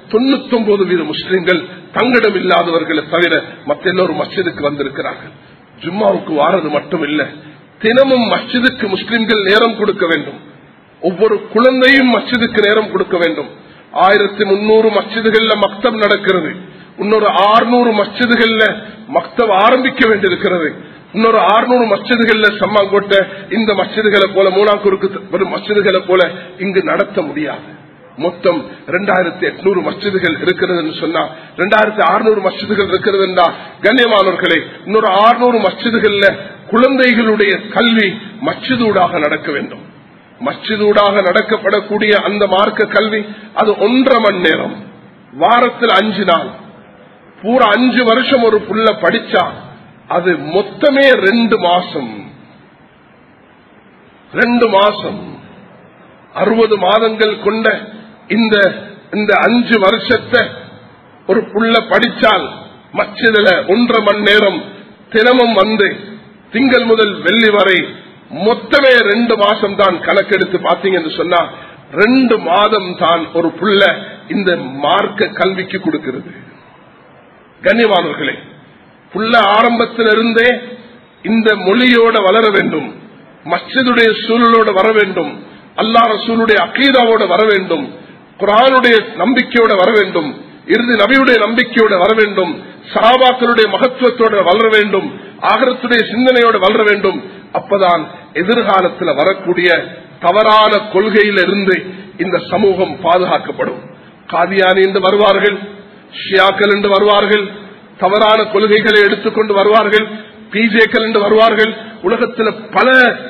99% முஸ்லிம்கள் தங்கிடம் இல்லாதவர்களை தவிர மற்ற எல்லோரும் மஸ்ஜிதுக்கு வந்திருக்கிறார்கள். ஜும்மாவுக்கு வாரது மட்டும் இல்ல, தினமும் மஸ்ஜிதுக்கு முஸ்லிம்கள் நேரம் கொடுக்க வேண்டும். ஒவ்வொரு குழந்தையும் மஸ்ஜிதுக்கு நேரம் கொடுக்க வேண்டும். 1300 மஸ்ஜிதுகள்ல மக்தப் நடக்கிறது. இன்னொரு 600 மஸ்ஜிதுகள்ல மக்தப் ஆரம்பிக்க வேண்டியிருக்கிறது. இன்னொரு 600 மஸ்ஜிதுகள்ல சம்மாங்கோட்டை இந்த மஸ்ஜிதுகளை போல, மூணாக்கூருக்கு வரும் மஸ்ஜிதுகளை போல இங்கு நடத்த முடியாது. மொத்தம் 2800 மஸ்ஜிதுகள் இருக்கிறது சொன்னா 2600 மஸ்ஜிதுகள் இருக்கிறது. கண்ணியமானவர்களே, இன்னொரு 600 மஸ்ஜிதுகள்ல குழந்தைகளுடைய கல்வி மஸ்ஜிதூடாக நடக்க வேண்டும். மஸ்ஜிதூடாக நடக்கப்படக்கூடிய அந்த மார்க்க கல்வி அது 1.5 மணி நேரம், வாரத்தில் 5 நாள், பூரா 5 வருஷம் ஒரு புள்ள படிச்சா அது மொத்தமே 2 மாசம். 2 மாசம் 60 மாதங்கள் கொண்ட இந்த 5 வருஷத்தை ஒரு புள்ள படிச்சால் மஸ்ஜிதுல 1.5 மணி நேரம் தினமும் வந்து திங்கள் முதல் வெள்ளி வரை மொத்தமே 2 மாசம் தான் கணக்கெடுத்து பாத்தீங்கன்னு சொன்னா 2 மாதம் தான் ஒரு புள்ள இந்த மார்க்க கல்விக்கு கொடுக்கிறது. கண்ணியமானவர்களே, புள்ள ஆரம்பத்திலிருந்தே இந்த மொழியோட வளர வேண்டும், மஸ்ஜிதுடைய சூழலோட வர வேண்டும், அல்லாஹ் ரசூலுடைய அகீதாவோட வர வேண்டும், குர்ஆனுடைய நம்பிக்கையோட வர வேண்டும், இறுதி நபியுடைய நம்பிக்கையோட வர வேண்டும், சஹாபாக்களுடைய மகத்துவத்தோடு வளர வேண்டும், ஆகிரத்துடைய சிந்தனையோடு வளர வேண்டும். அப்பதான் எதிர்காலத்தில் வரக்கூடிய தவறான கொள்கையிலிருந்து இந்த சமூகம் பாதுகாக்கப்படும். காதியானி என்று வருவார்கள், ஷியாக்கள் என்று வருவார்கள், தவறான கொள்கைகளை எடுத்துக்கொண்டு வருவார்கள், பிஜேக்கள் என்று வருவார்கள். உலகத்தில் பல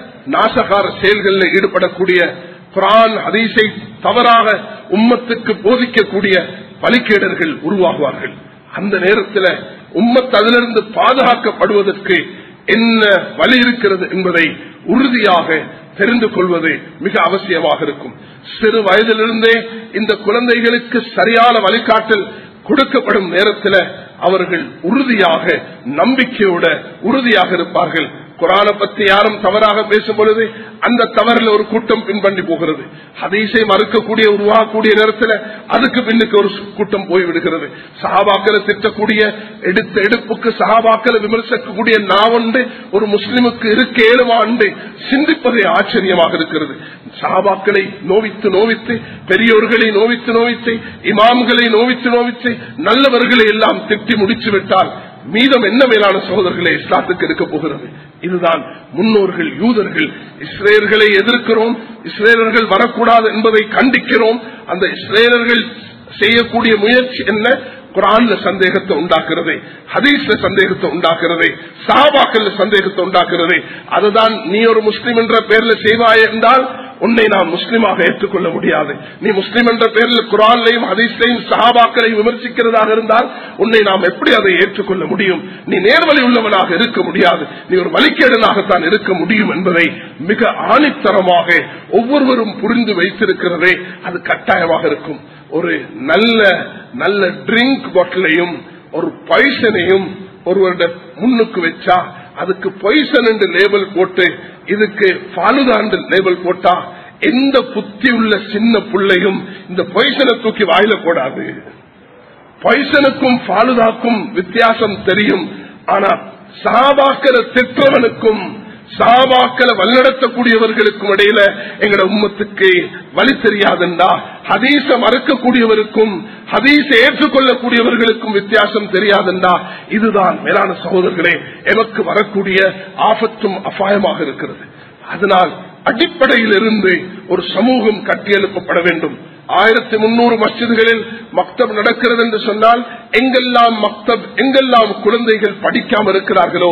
நாசகார செயல்களில் ஈடுபடக்கூடிய, குர்ஆன் ஹதீஸை தவறாக உம்மத்துக்கு போதிக்கக்கூடிய வழிகேடர்கள் உருவாகுவார்கள். அந்த நேரத்தில் உம்மத் அதிலிருந்து பாதுகாக்கப்படுவதற்கு என்ன வழி இருக்கிறது என்பதை உறுதியாக தெரிந்து கொள்வது மிக அவசியமாக இருக்கும். சிறு வயதிலிருந்தே இந்த குழந்தைகளுக்கு சரியான வழிகாட்டல் கொடுக்கப்படும் நேரத்தில் அவர்கள் உறுதியாக நம்பிக்கையோட உறுதியாக இருப்பார்கள். குர்ஆனை பற்றி யாரும் தவறாக பேசும் பொழுது அந்த தவறில் ஒரு கூட்டம் பின்பற்றி போகிறது. ஹதீஸை மறுக்கக்கூடிய உருவாகக்கூடிய நேரத்தில் அதுக்கு பின்னுக்கு ஒரு கூட்டம் போய்விடுகிறது. சஹாபாக்களை திட்டக்கூடிய எடுத்த எடுப்புக்கு சஹாபாக்களை விமர்சிக்கக்கூடிய நாவண்டு ஒரு முஸ்லிமுக்கு இருக்க ஏழுமாண்டு சிந்திப்பதே ஆச்சரியமாக இருக்கிறது. சஹாபாக்களை நோவித்து நோவித்து, பெரியோர்களை நோவித்து நோவித்து, இமாம்களை நோவித்து நோவித்து, நல்லவர்களை எல்லாம் திட்டி முடிச்சு விட்டால் மீதம் என்ன மேலான சகோதரர்களே இஸ்லாத்துக்கு இருக்க போகிறது? இதுதான் முன்னோர்கள் யூதர்கள். இஸ்ரேலர்களை எதிர்க்கிறோம், இஸ்ரேலர்கள் வரக்கூடாது என்பதை கண்டிக்கிறோம். அந்த இஸ்ரேலர்கள் செய்யக்கூடிய முயற்சி என்ன? குர்ஆன்ல சந்தேகத்தை உண்டாக்குறது, ஹதீஸ்ல சந்தேகத்தை உண்டாக்குறது, சஹாபாக்கள் சந்தேகத்தை உண்டாக்குறது. அதுதான் நீ ஒரு முஸ்லிம் என்ற பெயர்ல செய்வாய் என்றால் உன்னை நாம் முஸ்லிமாக ஏற்றுக்கொள்ள முடியாது. நீ முஸ்லிம் என்ற பெயரில் குர்ஆனையும் ஹதீஸையும் சஹாபாக்களையும் விமர்சிக்கிறதாக இருந்தால் உன்னை நாம் எப்படி அதை ஏற்றுக்கொள்ள முடியும்? நீ நேர்வழி உள்ளவனாக இருக்க முடியாது, நீ ஒரு வழிகேடனாகத்தான் இருக்க முடியும் என்பதை மிக ஆணித்தரமாக ஒவ்வொருவரும் புரிந்து வைத்திருக்கிறதே அது கட்டாயமாக இருக்கும். ஒரு நல்ல நல்ல ட்ரிங்க் பாட்டிலையும் ஒரு பாய்சனையும் ஒருவருடைய முன்னுக்கு வச்சா அதுக்கு பாய்சன் என்று லேபிள் போட்டு இதுக்கு ஃபாலுதா என்று லேபிள் போட்டா எந்த புத்தி உள்ள சின்ன பிள்ளையும் இந்த பாய்சனை தூக்கி வாயில போடாது. பாய்சனுக்கும் ஃபாலுதாக்கும் வித்தியாசம் தெரியும். ஆனா சஹாபாக்களை திட்டவனுக்கும் சஹாபாக்களை வழிநடத்தக்கூடியவர்களுக்கும் இடையில எங்கட உம்மத்துக்கு வழி தெரியாதுண்டா, ஹதீஸ மறுக்கக்கூடியவருக்கும் ஹதீஸ ஏற்றுக்கொள்ளக்கூடியவர்களுக்கும் வித்தியாசம் தெரியாதுண்டா. இதுதான் மேலான சகோதரர்களே எமக்கு வரக்கூடிய ஆபத்தும் அபாயமாக இருக்கிறது. அதனால் அடிப்படையில் இருந்து ஒரு சமூகம் கட்டியெழுப்பப்பட வேண்டும். 1300 மஸ்ஜிதுகளில் மக்தப் நடக்கிறது என்று சொன்னால் எங்கெல்லாம் மக்தப், எங்கெல்லாம் குழந்தைகள் படிக்காமல் இருக்கிறார்களோ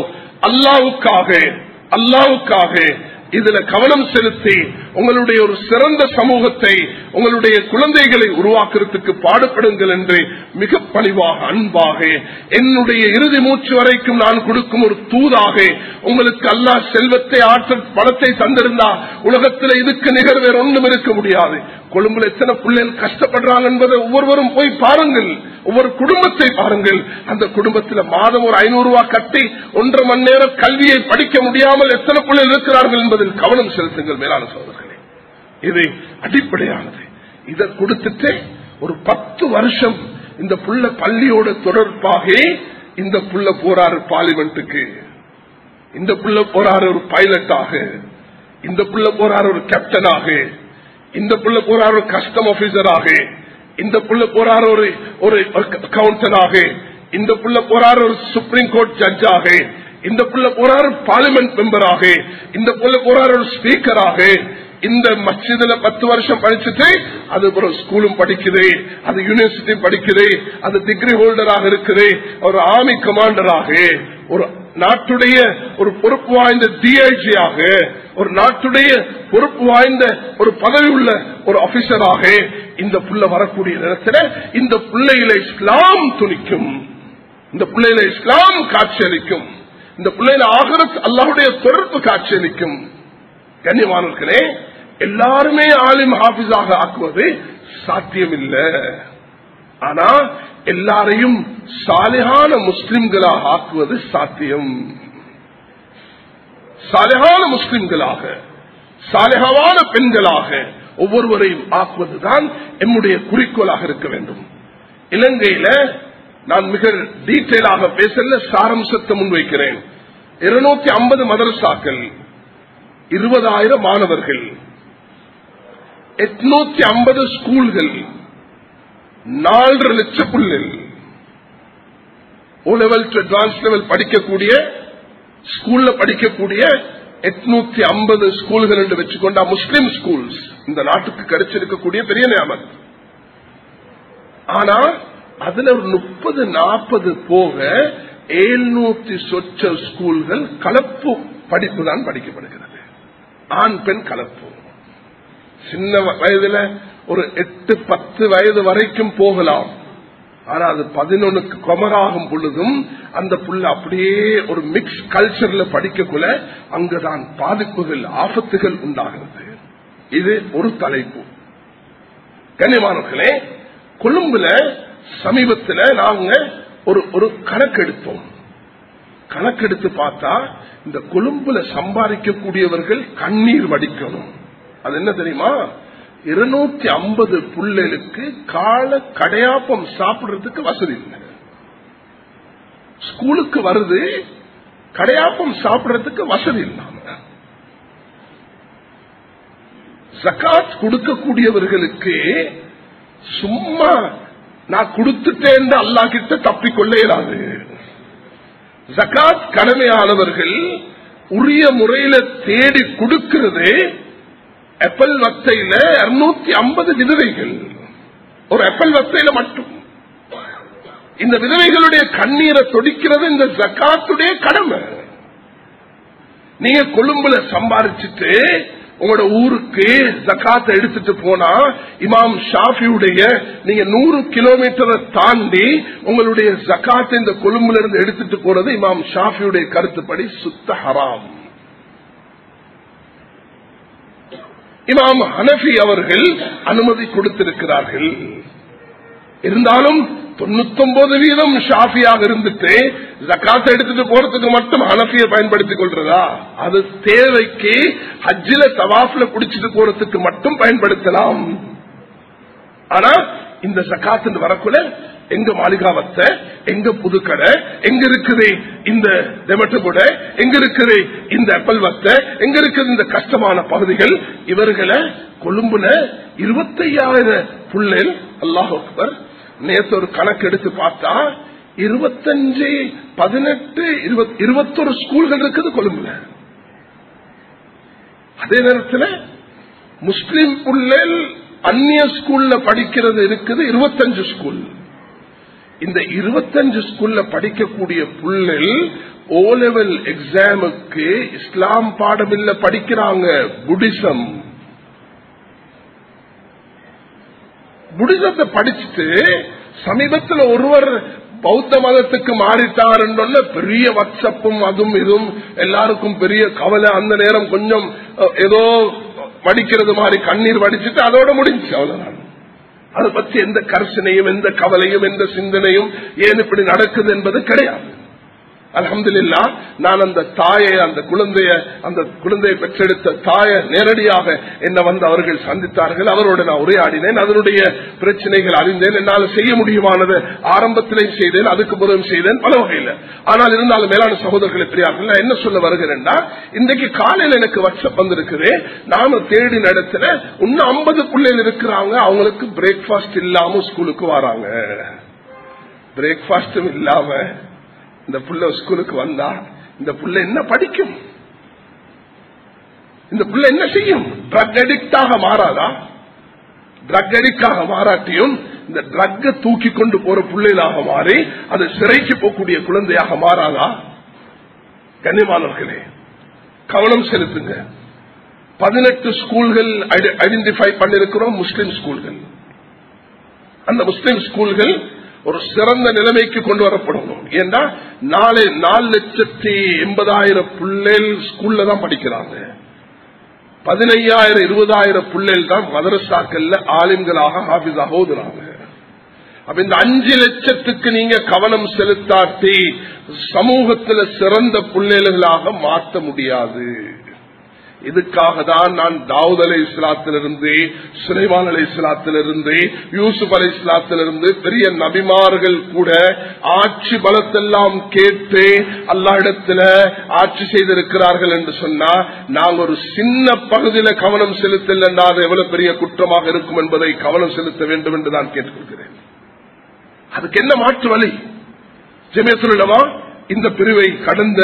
அல்லாஹ்வுக்காக இதுல கவனம் செலுத்தி உங்களுடைய ஒரு சிறந்த சமூகத்தை, உங்களுடைய குழந்தைகளை உருவாக்குறதுக்கு பாடுபடுங்கள் என்று மிக பணிவாக அன்பாக என்னுடைய இறுதி மூச்சு வரைக்கும் நான் கொடுக்கும் ஒரு தூதாக உங்களுக்கு அல்லாஹ் செல்வத்தை ஆற்றல் பணத்தை தந்திருந்தா உலகத்தில் இதுக்கு நிகர் வேற ஒன்றும் இருக்க முடியாது. கொழும்புல எத்தனை பிள்ளைகள் கஷ்டப்படுறாங்க என்பதை ஒவ்வொருவரும் போய் பாருங்கள், ஒவ்வொரு குடும்பத்தை பாருங்கள். அந்த குடும்பத்தில் மாதம் ஒரு 500 ரூபாய் கட்டி 1.5 மணி நேரம் கல்வியை படிக்க முடியாமல் எத்தனை பிள்ளைகள் இருக்கிறார்கள் என்பதில் கவனம் செலுத்துங்கள் மேலான சோதரர்களே. இது அடிப்படையானது. இதை கொடுத்துட்டு ஒரு 10 வருஷம் இந்த புள்ள பள்ளியோட தொடர்பாக இந்த புள்ள போறாரு பார்லிமெண்ட்டுக்கு, இந்த புள்ள போறாரு ஒரு பைலட்டாக, இந்த புள்ள போறாரு ஒரு கேப்டனாக, இந்த புள்ள போறாரு ஒரு கஸ்டம் ஆபீசராக, இந்த புள்ள போறாரு ஒரு அக்கவுண்டனாக, இந்த புள்ள போறாரு ஒரு சுப்ரீம் கோர்ட் ஜட்ஜாக, இந்த புள்ள போறாரு பார்லிமெண்ட் மெம்பராக, இந்த புள்ள போறாரு ஒரு ஸ்பீக்கராக. இந்த மஸ்ஜிதுல 10 வருஷம் படிச்சுட்டு அது ஒரு ஸ்கூலும் படிக்குது, அது யூனிவர்சிட்டி படிக்குது, அது டிகிரி ஹோல்டராக இருக்குது, ஒரு ஆர்மி கமாண்டராக, ஒரு நாட்டுடைய ஒரு பொறுப்பு வாய்ந்த டிஐஜியாக, ஒரு நாட்டுடைய பொறுப்பு வாய்ந்த ஒரு பதவி உள்ள ஒரு ஆபீசராக இந்த புள்ள வரக்கூடிய நேரத்தில் இந்த பிள்ளைகளை இஸ்லாம் துணிக்கும், இந்த பிள்ளைகளை இஸ்லாம் காட்சியளிக்கும், இந்த பிள்ளைகளை ஆகிரத் அல்லாஹ்வுடைய தொடர்பு காட்சியளிக்கும். கண்ணியமானவர்களே, எல்லாருமே ஆலிம் ஹாஃபிஸாக ஆக்குவது சாத்தியமில்லை. ஆனா எல்லாரையும் சாலிஹான முஸ்லிம்களாக ஆக்குவது சாத்தியம். சாலிஹான முஸ்லிம்களாக, சாலிஹான பெண்களாக ஒவ்வொருவரையும் ஆக்குவதுதான் நம்முடைய குறிக்கோளாக இருக்க வேண்டும். இலங்கையில நான் மிக டீட்டெயிலாக பேசல, சாரம்சத்தை முன்வைக்கிறேன். 250 மதரசாக்கள், 20,000 மாணவர்கள், 850 ஸ்கூல்கள், 4.5 லட்சம் பிள்ளைகள். O level to advance level படிக்கக்கூடிய ஸ்கூல்ல படிக்கக்கூடிய 850 ஸ்கூல்கள் என்று வச்சுக்கொண்டா முஸ்லிம் ஸ்கூல்ஸ் இந்த நாட்டுக்கு கிடைச்சிருக்கக்கூடிய பெரிய நியமம். ஆனா அதுல ஒரு 30-40 போக 700 சொச்ச ஸ்கூல்கள் கலப்பு படிப்பு தான் படிக்கப்படுகிறது. ஆண் பெண் கலப்பு. சின்ன வயதுல ஒரு 8-10 வயது வரைக்கும் போகலாம். ஆனா அது 11க்கு கமராகும் பொழுதும் அந்த புள்ள அப்படியே ஒரு மிக்ஸ் கல்ச்சர்ல படிக்கக்குள்ள அங்கதான் பாதிப்புகள் ஆபத்துகள் உண்டாகிறது. இது ஒரு தலைப்பு. கண்ணியமானவர்களே, கொழும்புல சமீபத்தில் நாங்க ஒரு கணக்கெடுத்தோம். கணக்கெடுத்து பார்த்தா இந்த கொழும்புல சம்பாதிக்கக்கூடியவர்கள் கண்ணீர் வடிக்கணும். அது என்ன தெரியுமா? 250 புள்ளைகளுக்கு கால கடையாப்பம் சாப்பிடுறதுக்கு வசதி இல்லை. ஸ்கூலுக்கு வருது, கடையாப்பம் சாப்பிடுறதுக்கு வசதி இல்லாம. ஜகாத் கொடுக்கக்கூடியவர்களுக்கு சும்மா நான் கொடுத்துட்டேன் அல்லாஹ் கிட்ட தப்பிக்கொள்ள இயலாது. ஜகாத் கடமையானவர்கள் உரிய முறையில தேடி கொடுக்கிறது. ஆப்பிள் வத்தையில 250 விதவைகள், ஒரு ஆப்பிள் வத்தையில மட்டும். இந்த விதவைகளுடைய கண்ணீரை தொடிக்கிறது இந்த ஜகாத்துடைய கடமை. நீங்க கொழும்புல சம்பாதிச்சுட்டு உங்களோட ஊருக்கு ஜகாத்தை எடுத்துட்டு போனா இமாம் ஷாஃபியுடைய நீங்க 100 கிலோமீட்டரை தாண்டி உங்களுடைய ஜகாத்தை இந்த கொழும்புல இருந்து எடுத்துட்டு போறது இமாம் ஷாஃபியுடைய கருத்துப்படி சுத்த ஹராம். இமாம் ஹனஃபி அவர்கள் அனுமதி கொடுத்திருக்கிறார்கள். இருந்தாலும் 99% ஷாஃபியாக இருந்துட்டு ஜகாத்தை எடுத்துட்டு போறதுக்கு மட்டும் ஹனஃபியை பயன்படுத்திக் கொள்றதா? அது தேவைக்கு ஹஜ்ஜில தவாஃப்ல குடிச்சிட்டு போறதுக்கு மட்டும் பயன்படுத்தலாம். ஆனா இந்த ஜகாத்து வரக்குள்ள எங்க மாளிகாவத்தை, எங்க புதுக்கடை, எங்க இருக்குது இந்த தெமட்டகுடை, எங்க இருக்குது இந்த அப்பல் வத்தை, எங்க இருக்குது இந்த கஷ்டமான பகுதிகள், இவர்களை கொழும்புல 25,000 புள்ளல். அல்லாஹ் அக்பர். நேற்று ஒரு கணக்கு எடுத்து பார்த்தா 25, 18, 21 ஸ்கூல்கள் இருக்குது கொழும்புல. அதே நேரத்தில் முஸ்லிம் புள்ளல் அந்நிய ஸ்கூல்ல படிக்கிறது இருக்குது 25 ஸ்கூல். இந்த 25 ஸ்கூல்ல படிக்கக்கூடிய புள்ளல் ஓ லெவல் எக்ஸாமுக்கு இஸ்லாம் பாடம் இல்ல படிக்கிறாங்க, புடிசத்தை படிச்சுட்டு சமீபத்தில் ஒருவர் பௌத்த மதத்துக்கு மாறிட்டார் என்ற பெரிய வாட்ஸ்அப்பும் அதுவும் இதுவும் எல்லாருக்கும் பெரிய கவலை. அந்த நேரம் கொஞ்சம் ஏதோ வடிக்கிறது மாதிரி கண்ணீர் வடிச்சுட்டு அதோட முடிஞ்சு, அவ்வளவுதான். அதை பற்றி எந்த கர்சனையும் எந்த கவலையும் எந்த சிந்தனையும் ஏன் இப்படி நடக்குது என்பது கிடையாது. அல்ஹம்துலில்லாஹ், நான் அந்த தாயை, அந்த குழந்தையை பெற்றெடுத்த தாயை நேரடியாக என்ன வந்து அவர்கள் சந்தித்தார்கள். அவரோடு நான் உரையாடினேன். அதனுடைய பிரச்சனைகள் அறிந்தேன். என்னால் செய்ய முடியுமானது ஆரம்பத்திலேயும் செய்தேன், அதுக்கு பிறகு செய்தேன், பல வகையில். ஆனால் இருந்தாலும் மேலான சகோதரர்களை பெரியார்கள், நான் என்ன சொல்ல வருகிறேன்னா, இன்றைக்கு காலையில் எனக்கு வாட்ஸ்அப் வந்திருக்குது. நானும் தேடி நடத்துல இன்னும் 50 பிள்ளைகள் இருக்கிறாங்க. அவங்களுக்கு பிரேக்பாஸ்ட் இல்லாம ஸ்கூலுக்கு வராங்க. பிரேக்பாஸ்டும் இல்லாம இந்த புள்ள ஸ்கூலுக்கு வந்தா இந்த புள்ள என்ன படிக்கும்? இந்த புள்ள என்ன செய்யும்? ட்ரக் அடிக்டாக மாறாதா? ட்ரக் அடிக்டாக மாறாட்டியும் இந்த ட்ரக்கை தூக்கி கொண்டு போற பிள்ளைகளாக மாறி அது சிறைக்கு போகக்கூடிய குழந்தையாக மாறாதா? கண்ணியமானவர்களே, கவனம் செலுத்துங்க. 18 ஸ்கூல்கள் ஐடென்டிஃபை பண்ணிருக்கிறோம், முஸ்லிம் ஸ்கூல்கள். அந்த முஸ்லிம் ஸ்கூல்கள் ஒரு சிறந்த நிலைமைக்கு கொண்டு வரப்படணும். ஏன்னா நாளை 4,80,000 பிள்ளைகள் ஸ்கூல்ல தான் படிக்கிறாங்க. 15,000, 20,000 பிள்ளைகள் தான் மதரசாக்கள்ல ஆலிம்களாக ஹாஃபிஸாக ஓதுறாங்க. அப்ப இந்த 5 லட்சத்துக்கு நீங்க கவனம் செலுத்தாட்டி சமூகத்தில் சிறந்த பிள்ளைகளாக மாற்ற முடியாது. இதுக்காக தான் நான் தாவூத் அலைஹிஸ்ஸலாத்திலிருந்து, சுலைமான் அலைஹிஸ்ஸலாத்திலிருந்து, யூசுப் அலைஹிஸ்ஸலாத்திலிருந்து பெரிய நபிமார்கள் கூட ஆட்சி பலத்தெல்லாம் கேட்டு அல்லாஹ்விடத்தில் ஆட்சி செய்திருக்கிறார்கள் என்று சொன்னா, நாங்கள் ஒரு சின்ன பகுதியில கவனம் செலுத்தலன்னா அது எவ்வளவு பெரிய குற்றமாக இருக்கும் என்பதை கவனம் செலுத்த வேண்டும் என்று நான் கேட்டுக்கொள்கிறேன். அதுக்கு என்ன மாற்று வழி? ஜமியத்துல் உலமா இந்த பிரிவை கடந்த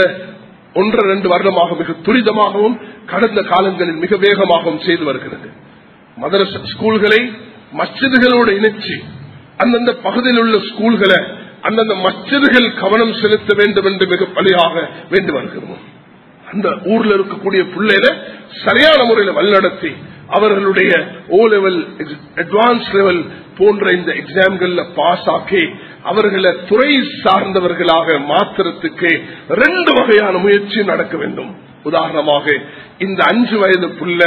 1-2 வருடமாக மிக துரிதமாகவும் கடந்த காலங்களில் மிக வேகமாகவும் செய்து வருகிறது. மதரசா ஸ்கூல்களை மஸ்ஜிதுகளோடு இணைச்சு அந்தந்த பகுதியில் உள்ள ஸ்கூல்களை அந்தந்த மஸ்ஜிதுகள் கவனம் செலுத்த வேண்டும் என்று மிக பலியாக வேண்டி வருகிறோம். அந்த ஊர்ல இருக்கக்கூடிய பிள்ளைகளை சரியான முறையில் வழிநடத்தி அவர்களுடைய ஓ லெவல், அட்வான்ஸ் லெவல் போன்ற இந்த எக்ஸாம்கள்ல பாஸ் ஆக்கி அவர்களை துறை சார்ந்தவர்களாக மாத்திரத்துக்கு 2 வகையான முயற்சியும் நடக்க வேண்டும். உதாரணமாக இந்த 5 வயது புள்ள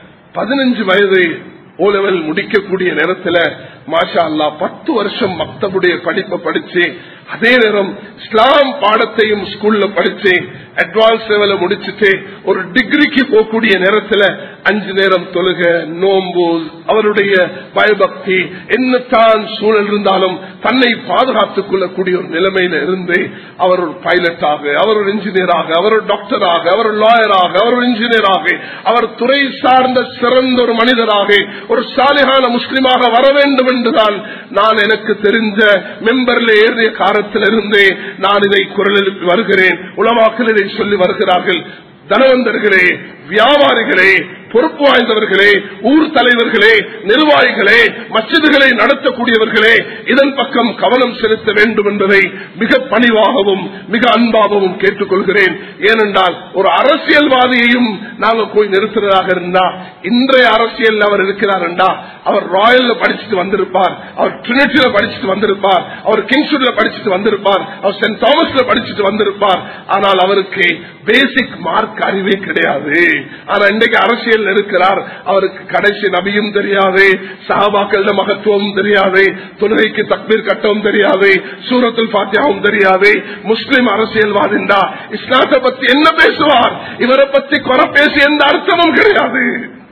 15 வயது ஓ லெவல் முடிக்கக்கூடிய நேரத்தில் மாஷா அல்லாஹ் 10 வருஷம் மக்தபுடைய படிப்பை படிச்சு அதே நேரம் இஸ்லாம் பாடத்தையும் ஸ்கூல்ல படிச்சு அட்வான்ஸ் லெவல முடிச்சுட்டு ஒரு டிகிரிக்கு போகக்கூடிய நேரத்தில் 5 நேரம் தொழுக, நோன்பு, அவருடைய பயபக்தி என்னத்தான் சூழல் இருந்தாலும் தன்னை பாதுகாத்துக் கொள்ளக்கூடிய ஒரு நிலைமையில இருந்து அவர் ஒரு பைலட்டாக, அவர் ஒரு இன்ஜினியராக, அவர் ஒரு டாக்டராக, அவர் ஒரு லாயராக, அவர் ஒரு இன்ஜினியராக, அவர் துறை சார்ந்த சிறந்த ஒரு மனிதராக, ஒரு சாலிஹான முஸ்லிமாக வர வேண்டும் என்றுதான் நான் எனக்கு தெரிஞ்ச மெம்பர்ல ஏறிய காலத்திலிருந்து நான் இதை குரல் எழுப்பி வருகிறேன். உலமாக்கள் இதை சொல்லி வருகிறார்கள். தனவந்தர்களே, வியாபாரிகளே, பொறுப்பு வாய்ந்தவர்களே, ஊர் தலைவர்களே, நிர்வாகிகளே, மஸ்ஜிதுகளை நடத்தக்கூடியவர்களே, இதன் பக்கம் கவனம் செலுத்த வேண்டும் என்பதை மிக பணிவாகவும் மிக அன்பாகவும் கேட்டுக்கொள்கிறேன். ஏனென்றால் ஒரு அரசியல்வாதியையும் நாங்கள் போய் நிறுத்துறதாக இருந்தா, இன்றைய அரசியல் அவர் இருக்கிறார் என்றா அவர் ராயல்ல படிச்சுட்டு வந்திருப்பார், அவர் ட்ரினிட்டியில படிச்சுட்டு வந்திருப்பார், அவர் கிங்ஸ்வுட்ல படிச்சுட்டு வந்திருப்பார், அவர் சென்ட் தாமஸ்ல படிச்சுட்டு வந்திருப்பார். ஆனால் அவருக்கு பேசிக் மார்க் அறிவே கிடையாது. ஆனா இன்றைக்கு அரசியல் இருக்கிறார், அவருக்கு கடைசி நபியும் தெரியாது, சஹாபாக்கள மகத்துவம் தெரியாது, தொழுகைக்கு தக்பீர் கட்டவும் தெரியாது, சூரத்துல் ஃபாத்திஹாவும் தெரியாது. முஸ்லிம் அரசியல்வாதிண்டா இஸ்லாத்தை பத்தி என்ன பேசுவார்? இவரை பத்தி குறை பேசி எந்த அர்த்தமும் கிடையாது.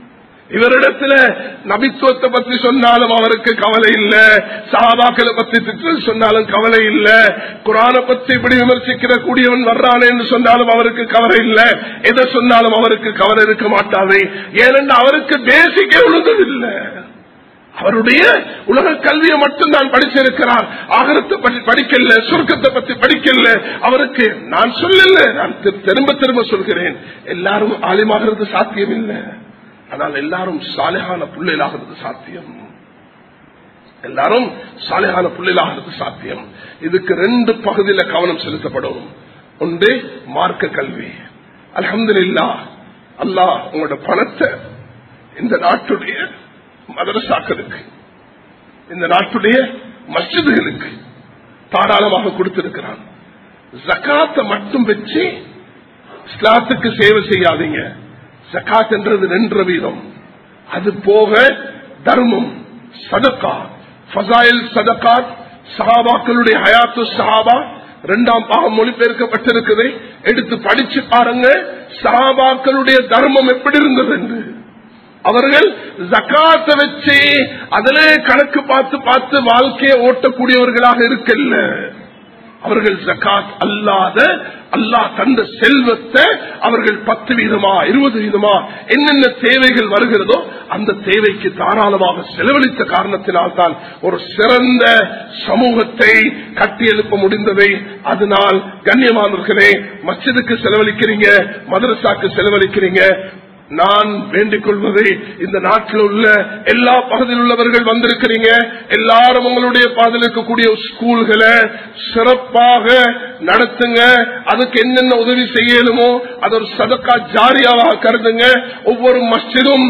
இவரிடத்துல நபித்துவத்தை பற்றி சொன்னாலும் அவருக்கு கவலை இல்ல, சஹாபாக்களை பற்றி சொன்னாலும் கவலை இல்ல, குர்ஆனை பற்றி இப்படி விமர்சிக்கிற கூடியவன் வர்றானே என்று சொன்னாலும் அவருக்கு கவலை இல்ல, எதை சொன்னாலும் அவருக்கு கவலை இருக்க மாட்டாது. ஏனென்று அவருக்கு பேசிக்கே உள்ளதில்லை. அவருடைய உலக கல்வியை மட்டும் தான் படிச்சிருக்கிறார், ஆகரத்தை பற்றி படிக்கல, சுருக்கத்தை பற்றி படிக்கல. அவருக்கு நான் சொல்லல, நான் திரும்ப திரும்ப சொல்கிறேன், எல்லாரும் ஆலிமாகிறது சாத்தியம் இல்லை. ஆனால் எல்லாரும் சாலிஹான பிள்ளைகளாகிறது சாத்தியம். எல்லாரும் சாலிஹான பிள்ளைகளாகிறது சாத்தியம். இதுக்கு 2 பகுதியில கவனம் செலுத்தப்படும். ஒன்று மார்க்க கல்வி. அல்ஹம்துலில்லாஹ், அல்லாஹ் உங்களோட பணத்தை இந்த நாட்டுடைய மதரசாக்களுக்கு, இந்த நாட்டுடைய மஸ்ஜிதுகளுக்கு தாராளமாக கொடுத்திருக்கிறான். ஜகாத்தை மட்டும் வச்சு இஸ்லாத்துக்கு சேவை செய்யாதீங்க. ஜகாத் என்றது 2%. அது போக தர்மம், சதகா, ஃபஸாயில் சதகாத், சஹாபாக்களுடைய ஹயாத்து சஹாபா 2ஆம் பாகம் மொழிபெயர்க்கப்பட்டிருக்குது. எடுத்து படிச்சு பாருங்க, சஹாபாக்களுடைய தர்மம் எப்படி இருந்தது என்று. அவர்கள் ஜகாத்தை வச்சு அதிலே கணக்கு பார்த்து பார்த்து வாழ்க்கையை ஓட்டக்கூடியவர்களாக இருக்கல்ல. அவர்கள் ஜகாத் அல்லாத, அல்லாஹ் தந்த செல்வத்தை அவர்கள் 10% 20% என்னென்ன தேவைகள் வருகிறதோ அந்த தேவைக்கு தாராளமாக செலவழித்த காரணத்தினால் தான் ஒரு சிறந்த சமூகத்தை கட்டி எழுப்ப முடிந்ததை. அதனால் கண்ணியமானவர்களே, மஸ்ஜிதுக்கு செலவழிக்கிறீங்க, மதரசாக்கு செலவழிக்கிறீங்க. நான் வேண்டிக் கொள்வது, இந்த நாட்டில் உள்ள எல்லா பகுதியில் உள்ளவர்கள் வந்திருக்கிறீங்க, எல்லாரும் உங்களுடைய பாதையில் இருக்கக்கூடிய ஸ்கூல்களை சிறப்பாக நடத்துங்க. அதுக்கு என்னென்ன உதவி செய்யணுமோ அது ஒரு சதக்கா ஜாரியாவாக கருதுங்க. ஒவ்வொரு மஸ்ஜிதும்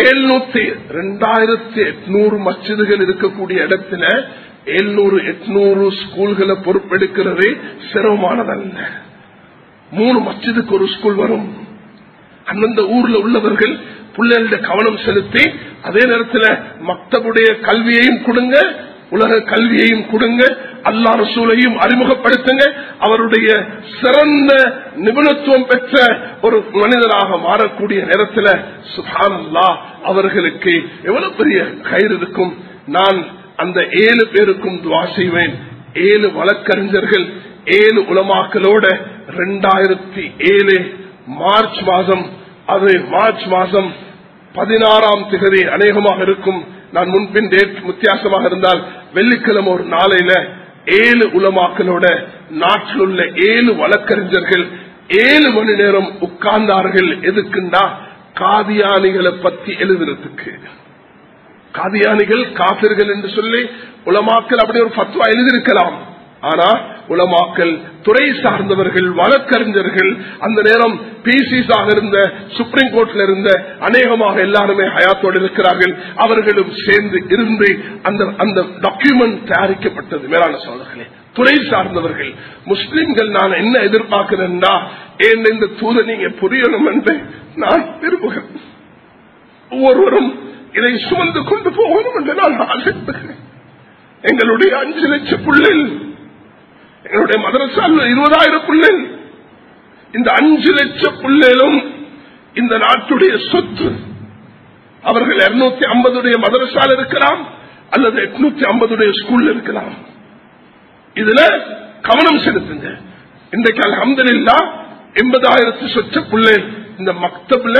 2800 மஸ்ஜிதுகள் இருக்கக்கூடிய இடத்துல 700-800 ஸ்கூல்களை பொறுப்பெடுக்கிறது சிரமமானதல்ல. 3 மஸ்ஜிதுக்கு ஒரு ஸ்கூல் வரும். அந்தந்த ஊர்ல உள்ளவர்கள் பிள்ளைகள கவனம் செலுத்தி அதே நேரத்தில் மக்தபுடைய கல்வியையும் கொடுங்க, உலக கல்வியையும் கொடுங்க, அல்லாஹ் ரசூலையும் அறிமுகப்படுத்துங்க. அவருடைய சிறந்த நிபுணத்துவம் பெற்ற ஒரு மனிதராக மாறக்கூடிய நேரத்தில் சுப்ஹானல்லாஹ் அவர்களுக்கு எவ்வளவு பெரிய கயிறு இருக்கும். நான் அந்த 7 பேருக்கும் துஆ செய்வேன். 7 வழக்கறிஞர்கள் 7 உலமாக்களோட 2007 மார்ச் மாதம், அது மார்ச் மாதம் 16ஆம் தேதி அநேகமாக இருக்கும். நான் முன்பின் டேட் வித்தியாசமாக இருந்தால் வெள்ளிக்கிழமை ஒரு நாளையில 7 உலமாக்களோட நாட்டில் உள்ள 7 வழக்கறிஞர்கள் 7 மணி நேரம் உட்கார்ந்தார்கள். எதுக்குண்டா காதியானிகளை பத்தி எழுதுறதுக்கு. காதியானிகள் காபிர்கள் என்று சொல்லி உலமாக்கள் அப்படி ஒரு ஃபத்வா எழுதியிருக்கலாம். ஆனா உலமாக்கள் துறை சார்ந்தவர்கள், வழக்கறிஞர்கள், அந்த நேரம் பிசிஸாக இருந்த, சுப்ரீம் கோர்ட்ல இருந்த அநேகமாக எல்லாருமே ஹயாத்தோடு இருக்கிறார்கள். அவர்களும் சேர்ந்து இருந்து அந்த டாக்குமெண்ட் தயாரிக்கப்பட்டது. மேலான சோழர்களே, துறை சார்ந்தவர்கள் முஸ்லிம்கள். நான் என்ன எதிர்பார்க்கிறேன்னா, இந்த தூதை நீங்க புரியணும் என்று நான் விரும்புகிறேன். ஒவ்வொருவரும் இதை சுமந்து கொண்டு போகணும் என்று நான் ஆசைப்படுகிறேன். எங்களுடைய 5 லட்சம் பிள்ளைகள், எங்களுடைய மதரசால் 20,000 பிள்ளைகள், இந்த 5 லட்சம் பிள்ளைகளும் இந்த நாட்டுடைய சொத்து. அவர்கள் 250 மதரசால் இருக்கலாம் அல்லது 850 ஸ்கூல்ல இருக்கலாம். இதுல கவனம் செலுத்துங்க. இன்றைக்கு அல்ஹம்துலில்லாஹ் 80,000 சொச்ச பிள்ளைகள் இந்த மக்தப்ல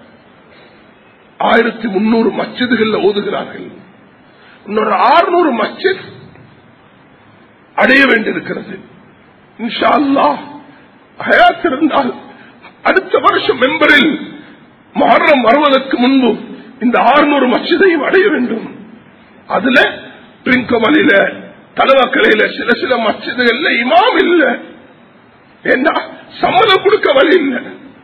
1300 மஸ்ஜிதுகள்ல ஓதுகிறார்கள். இன்னொரு 600 மஸ்ஜித் அடைய வேண்டியிருக்கிறது. இன்ஷா அல்லாஹ் ஹயாத் இருந்தால் அடுத்த வருஷம் மெம்பரில் முஹர்ரம் வருவதற்கு முன்பு இந்த 600 மஸ்ஜிதையும் அடைய வேண்டும். அதுல பிரிங்கமலையில, தலவாக்கலையில சில மஸ்ஜிதுகள்ல இமாம் இல்ல. ஏன்னா சம்மதம் கொடுக்க வழி இல்லை.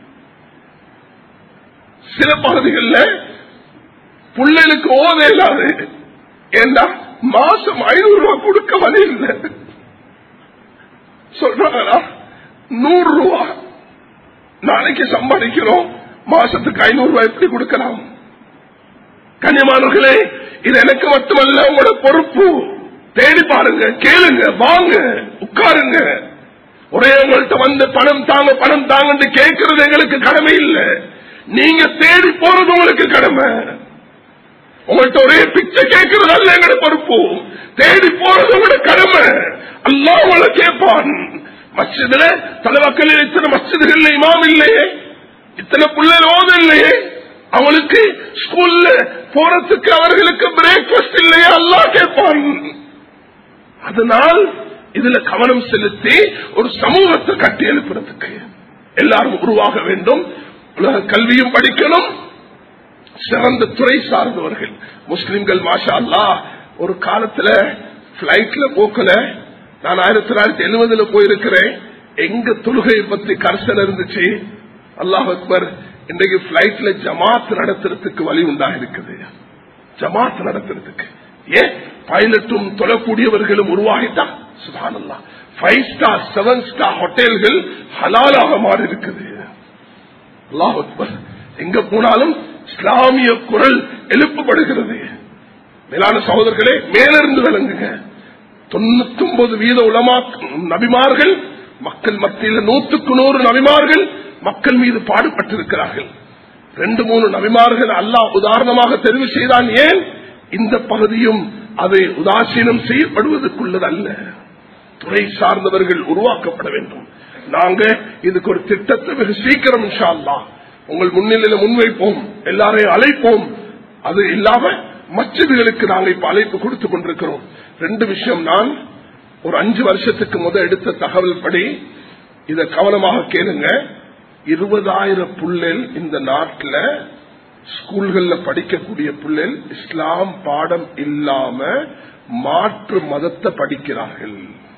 சில பகுதிகளில் பிள்ளைகளுக்கு ஓத இல்லாது. ஏன்னா மாசம் 500 ரூபாய் கொடுக்க வழி இல்லை. சொல்றாங்களா 100 ரூபாய் நாளைக்கு சம்பாதிக்கிறோம், மாசத்துக்கு 500 ரூபாய் எப்படி கொடுக்கலாம்? கண்ணியமானவர்களே, இது எனக்கு மட்டுமல்ல, உங்களோட பொறுப்பு. தேடி பாருங்க, கேளுங்க, வாங்க, உட்காருங்க. ஒரே உங்கள்கிட்ட வந்து பணம் தாங்க கேட்கறது எங்களுக்கு கடமை இல்லை. நீங்க தேடி போறது உங்களுக்கு கடமை. உங்கள்கிட்ட ஒரே பிச்சை கேட்கறது அல்ல எங்களோட பொறுப்பு. தேடி போறது உங்களோட கடமை. அல்லாஹ் உங்களை கேட்பான். மஸ்ஜிதுல தலைவாக்களில் இத்தனை மஸ்ஜிதுகள் இமாம் இல்லையே, இத்தனை பிள்ளைகள் ஓத இல்லையே, அவங்களுக்கு ஸ்கூல்ல போறதுக்கு அவர்களுக்கு பிரேக்பாஸ்ட் இல்லையே, அல்லாஹ் கேட்பான். அதனால் இதுல கவனம் செலுத்தி ஒரு சமூகத்தை கட்டி எழுப்புறதுக்கு எல்லாரும் உருவாக வேண்டும். உலக கல்வியும் படிக்கணும். சிறந்த துறை சார்ந்தவர்கள் முஸ்லிம்கள் மாஷா அல்லாஹ். ஒரு காலத்துல பிளைட்ல போக்கல, நான் 1970 போயிருக்கிறேன். எங்க தொழுகையை பத்தி கர்சன் இருந்துச்சு. அல்லாஹ் அக்பர். இன்றைக்கு பிளைட்ல ஜமாத் நடத்துறதுக்கு வழி உண்டாக இருக்குது. ஜமாத் நடத்துறதுக்கு ஏன் பைலட்டும் தொழக்கூடியவர்களும் உருவாகிட்டா சுப்ஹானல்லாஹ். 5 ஸ்டார் 7 ஸ்டார் ஹோட்டல்கள் ஹலாலாக மாறி இருக்குது. அல்லாஹ் அக்பர். எங்க போனாலும் இஸ்லாமிய குரல் எழுப்பப்படுகிறது. மேலான சகோதரர்களே, மேலிருந்து விளங்குங்க. 99% உலமா நபிமார்கள் மக்கள் மத்தியில் 100க்கு 100 நபிமார்கள் மக்கள் மீது பாடுபட்டிருக்கிறார்கள். 2-3 நபிமார்கள் அல்லாஹ் உதாரணமாக தெரிவு செய்தான். ஏன் இந்த பகுதியும் அதை உதாசீனம் செய்யப்படுவதற்குள்ளது அல்ல. துறை சார்ந்தவர்கள் உருவாக்கப்பட வேண்டும். நாங்க இதுக்கு ஒரு திட்டத்தை வெகு சீக்கிரம் இன்ஷா அல்லாஹ் உங்கள் முன்னிலையில முன்வைப்போம், எல்லாரையும் அழைப்போம். அது இல்லாம மஸ்ஜிதுகளுக்கு நாங்க இப்ப அழைப்பு கொடுத்துக் கொண்டிருக்கிறோம். 2 விஷயம். நான் ஒரு 5 வருஷத்துக்கு முதல் எடுத்த தகவல் படி இத கவனமாக கேளுங்க. 20,000 பிள்ளைகள் இந்த நாட்டில் ஸ்கூல்கள்ல படிக்கக்கூடிய பிள்ளைகள் இஸ்லாம் பாடம் இல்லாம மாற்று மதத்தை படிக்கிறார்கள்.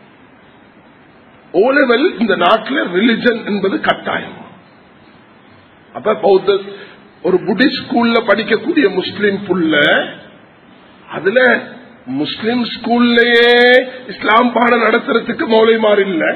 ஓ லெவல் இந்த நாட்டில் ரிலிஜன் என்பது கட்டாயம். அப்ப பௌத்த ஒரு புத்திஸ்ட் ஸ்கூல்ல படிக்கக்கூடிய முஸ்லிம் புள்ள, அதுல முஸ்லிம் ஸ்கூல்லயே இஸ்லாம் பாடம் நடத்துறதுக்கு மௌலைமார் இல்ல.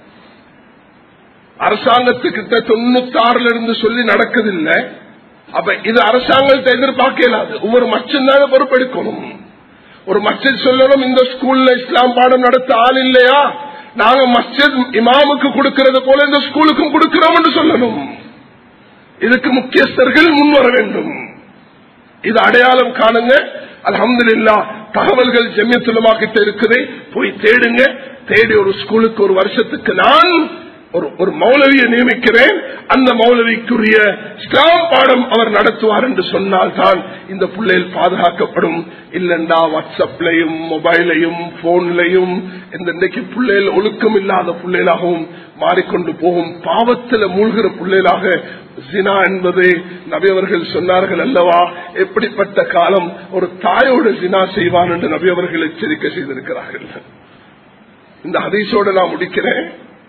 அரசாங்கத்துக்கிட்ட 96 இருந்து சொல்லி நடக்குதில்லை. அப்ப இது அரசாங்கத்தை எதிர்பார்க்க இயலாது. ஒவ்வொரு மச்சம் தானே பொறுப்பெடுக்கணும். ஒரு மஸ்ஜித் சொல்லணும், இந்த ஸ்கூல்ல இஸ்லாம் பாடம் நடத்த ஆள் இல்லையா, நாங்க மஸ்ஜித் இமாமுக்கு கொடுக்கிறது போல இந்த ஸ்கூலுக்கும் கொடுக்கிறோம் என்று சொல்லணும். இதுக்கு முக்கியஸ்தர்கள் முன்வர வேண்டும். இது அடையாளம் காணுங்க. அல்ஹம்துலில்லாஹ் தகவல்கள் ஜமியத்துல் உலமா கிட்ட இருக்குது. போய் தேடுங்க. தேடி ஒரு ஸ்கூலுக்கு ஒரு வருஷத்துக்கு நான் ஒரு மௌலவியை நியமிக்கிறேன், அந்த மௌலவிக்குரிய இஸ்லாம் பாடம் அவர் நடத்துவார் என்று சொன்னால் தான் இந்த பிள்ளைகள் பாதுகாக்கப்படும். இல்லண்டா வாட்ஸ்அப்லையும் மொபைலையும் போன்லையும் இன்றைக்கு பிள்ளைகள் ஒழுக்கம் இல்லாத பிள்ளைகளாகவும் மாறிக்கொண்டு போகும். பாவத்தில் மூழ்கிற பிள்ளைகளாக ஜினா என்பது நபி அவர்கள் சொன்னார்கள் அல்லவா, எப்படிப்பட்ட காலம் ஒரு தாயோடு ஜினா செய்வான் என்று நபி அவர்கள் எச்சரிக்கை செய்திருக்கிறார்கள். இந்த ஹதீஸோடு நான் முடிக்கிறேன்.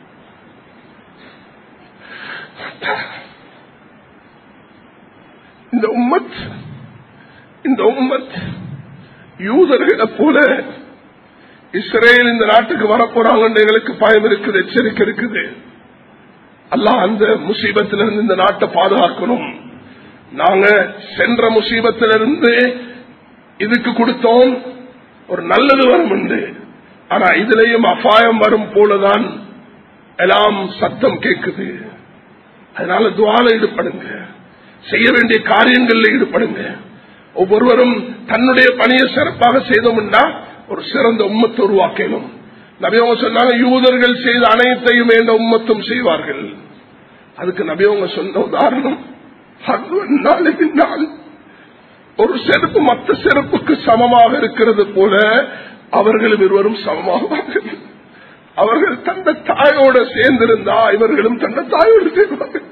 இந்த உம்மத் யூதர்களை போல இஸ்ரேல் இந்த நாட்டுக்கு வரப்போறாங்க எங்களுக்கு பயம் இருக்குது, எச்சரிக்கை இருக்குது. அல்லாஹ் அந்த முசீபத்திலிருந்து இந்த நாட்டை பாதுகாக்கணும். நாங்க சென்ற முசீபத்திலிருந்து இதுக்கு கொடுத்தோம், ஒரு நல்லது வரும் என்று. ஆனா இதுலயும் அபாயம் வரும் போலதான் எல்லாம் சத்தம் கேட்குது. அதனால துஆல ஈடுபடுங்க, செய்ய வேண்டிய காரியங்களில் ஈடுபடுங்க. ஒவ்வொருவரும் தன்னுடைய பணியை சிறப்பாக செய்தோம்னா ஒரு சிறந்த உம்மத்தை உருவாக்கணும். நபியவங்க சொன்னாங்க, யூதர்கள் செய்த அனைத்தையும் என்ற உம்மத்தும் செய்வார்கள். அதுக்கு நபியவங்க சொன்ன உதாரணம், ஒரு செருப்பு மற்ற செருப்புக்கு சமமாக இருக்கிறது போல அவர்களும் இருவரும் சமமாகுவார்கள். அவர்கள் தந்த தாயோட சேர்ந்திருந்தா இவர்களும் தந்த தாயோடு சேர்வார்கள்.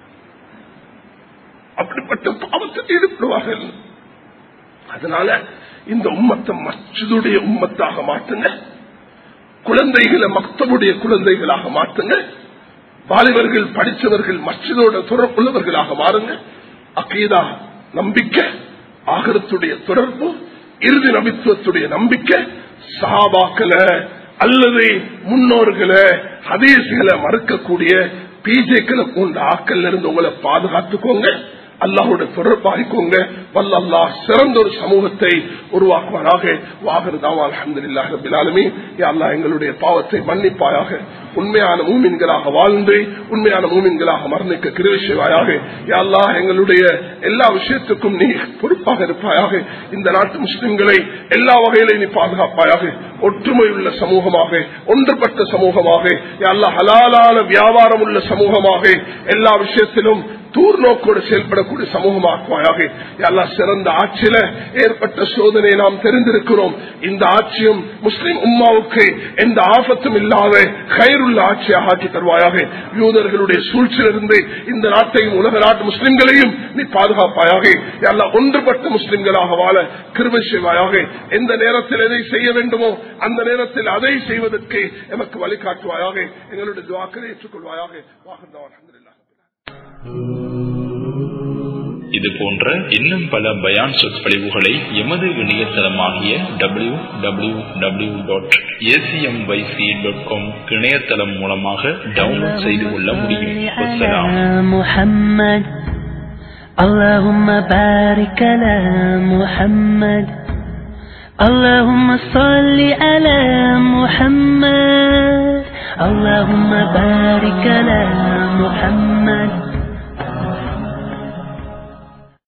அப்படிப்பட்ட பாவத்தில் ஈடுபடுவார்கள். அதனால இந்த உம்மத்தை மஸ்ஜிதுடைய உம்மத்தாக மாற்றுங்க, குழந்தைகளை மக்தபுடைய குழந்தைகளாக மாற்றுங்க, வாலிபர்கள் படித்தவர்கள் மஸ்ஜிதோட தொடர்புள்ளவர்களாக மாறுங்க. அகீதா நம்பிக்கை, ஆகிரத்துடைய தொடர்பு, இறுதி நபித்துவத்துடைய நம்பிக்கை, சஹாபாக்களை அல்லது முன்னோர்களை ஹதீஸ்களை மறுக்கக்கூடிய பிஜேக்களை போன்ற ஆக்கள் இருந்து உங்களை பாதுகாத்துக்கோங்க. அல்லாஹ்வோட தொடர்பாகிக்கோங்க. வல்ல அல்லாஹ் சிறந்த ஒரு சமூகத்தை உருவாக்குவாராக. வாஹிருதாவா அல்ஹம்துலில்லாஹி ரப்பில் ஆலமீன். யா அல்லாஹ் எங்களுடைய பாவத்தை மன்னிப்பாயாக. உண்மையான மூமின்களாக வாழ்ந்து உண்மையான மூமின்களாக மரணிக்க கிருபை செய்வாயாக. யா அல்லாஹ் எங்களுடைய எல்லா விஷயத்துக்கும் நீ பொறுப்பாக இருப்பாயாக. இந்த நாட்டு முஸ்லிம்களை எல்லா வகையிலும் நீ பாதுகாப்பாயாக. ஒற்றுமையுள்ள சமூகமாக, ஒன்றுபட்ட சமூகமாக, யா அல்லாஹ் ஹலாலான வியாபாரம் உள்ள சமூகமாக, எல்லா விஷயத்திலும் தூர் நோக்கோடு செயல்படக்கூடிய சமூகமாக்குவாயாக. எல்லாம் சிறந்த ஆட்சியில ஏற்பட்ட சோதனை நாம் தெரிந்திருக்கிறோம். இந்த ஆட்சியும் முஸ்லிம் உம்மாவுக்கு எந்த ஆபத்தும் இல்லாத கயிறுள்ள ஆட்சியாக ஆக்கி தருவாயாக. யூதர்களுடைய சூழ்ச்சியிலிருந்து இந்த நாட்டையும் உலக நாட்டு முஸ்லிம்களையும் நீ பாதுகாப்பாயாக. எல்லாம் ஒன்றுபட்ட முஸ்லிம்களாக வாழ கிருபை செய்வாயாக. எந்த நேரத்தில் எதை செய்ய வேண்டுமோ அந்த நேரத்தில் அதை செய்வதற்கு எமக்கு வழிகாட்டுவாயாக. எங்களுடைய துஆக்களை ஏற்றுக்கொள்வாயாக. இது போன்ற இன்னும் பல பயான் சொற்பொழிவுகளை எமது இணையதளமாகிய www.acmyc.com இணையதளம் மூலமாக டவுன்லோட் செய்து கொள்ள முடியும். اللهم بارك على محمد اللهم صل على محمد اللهم بارك على محمد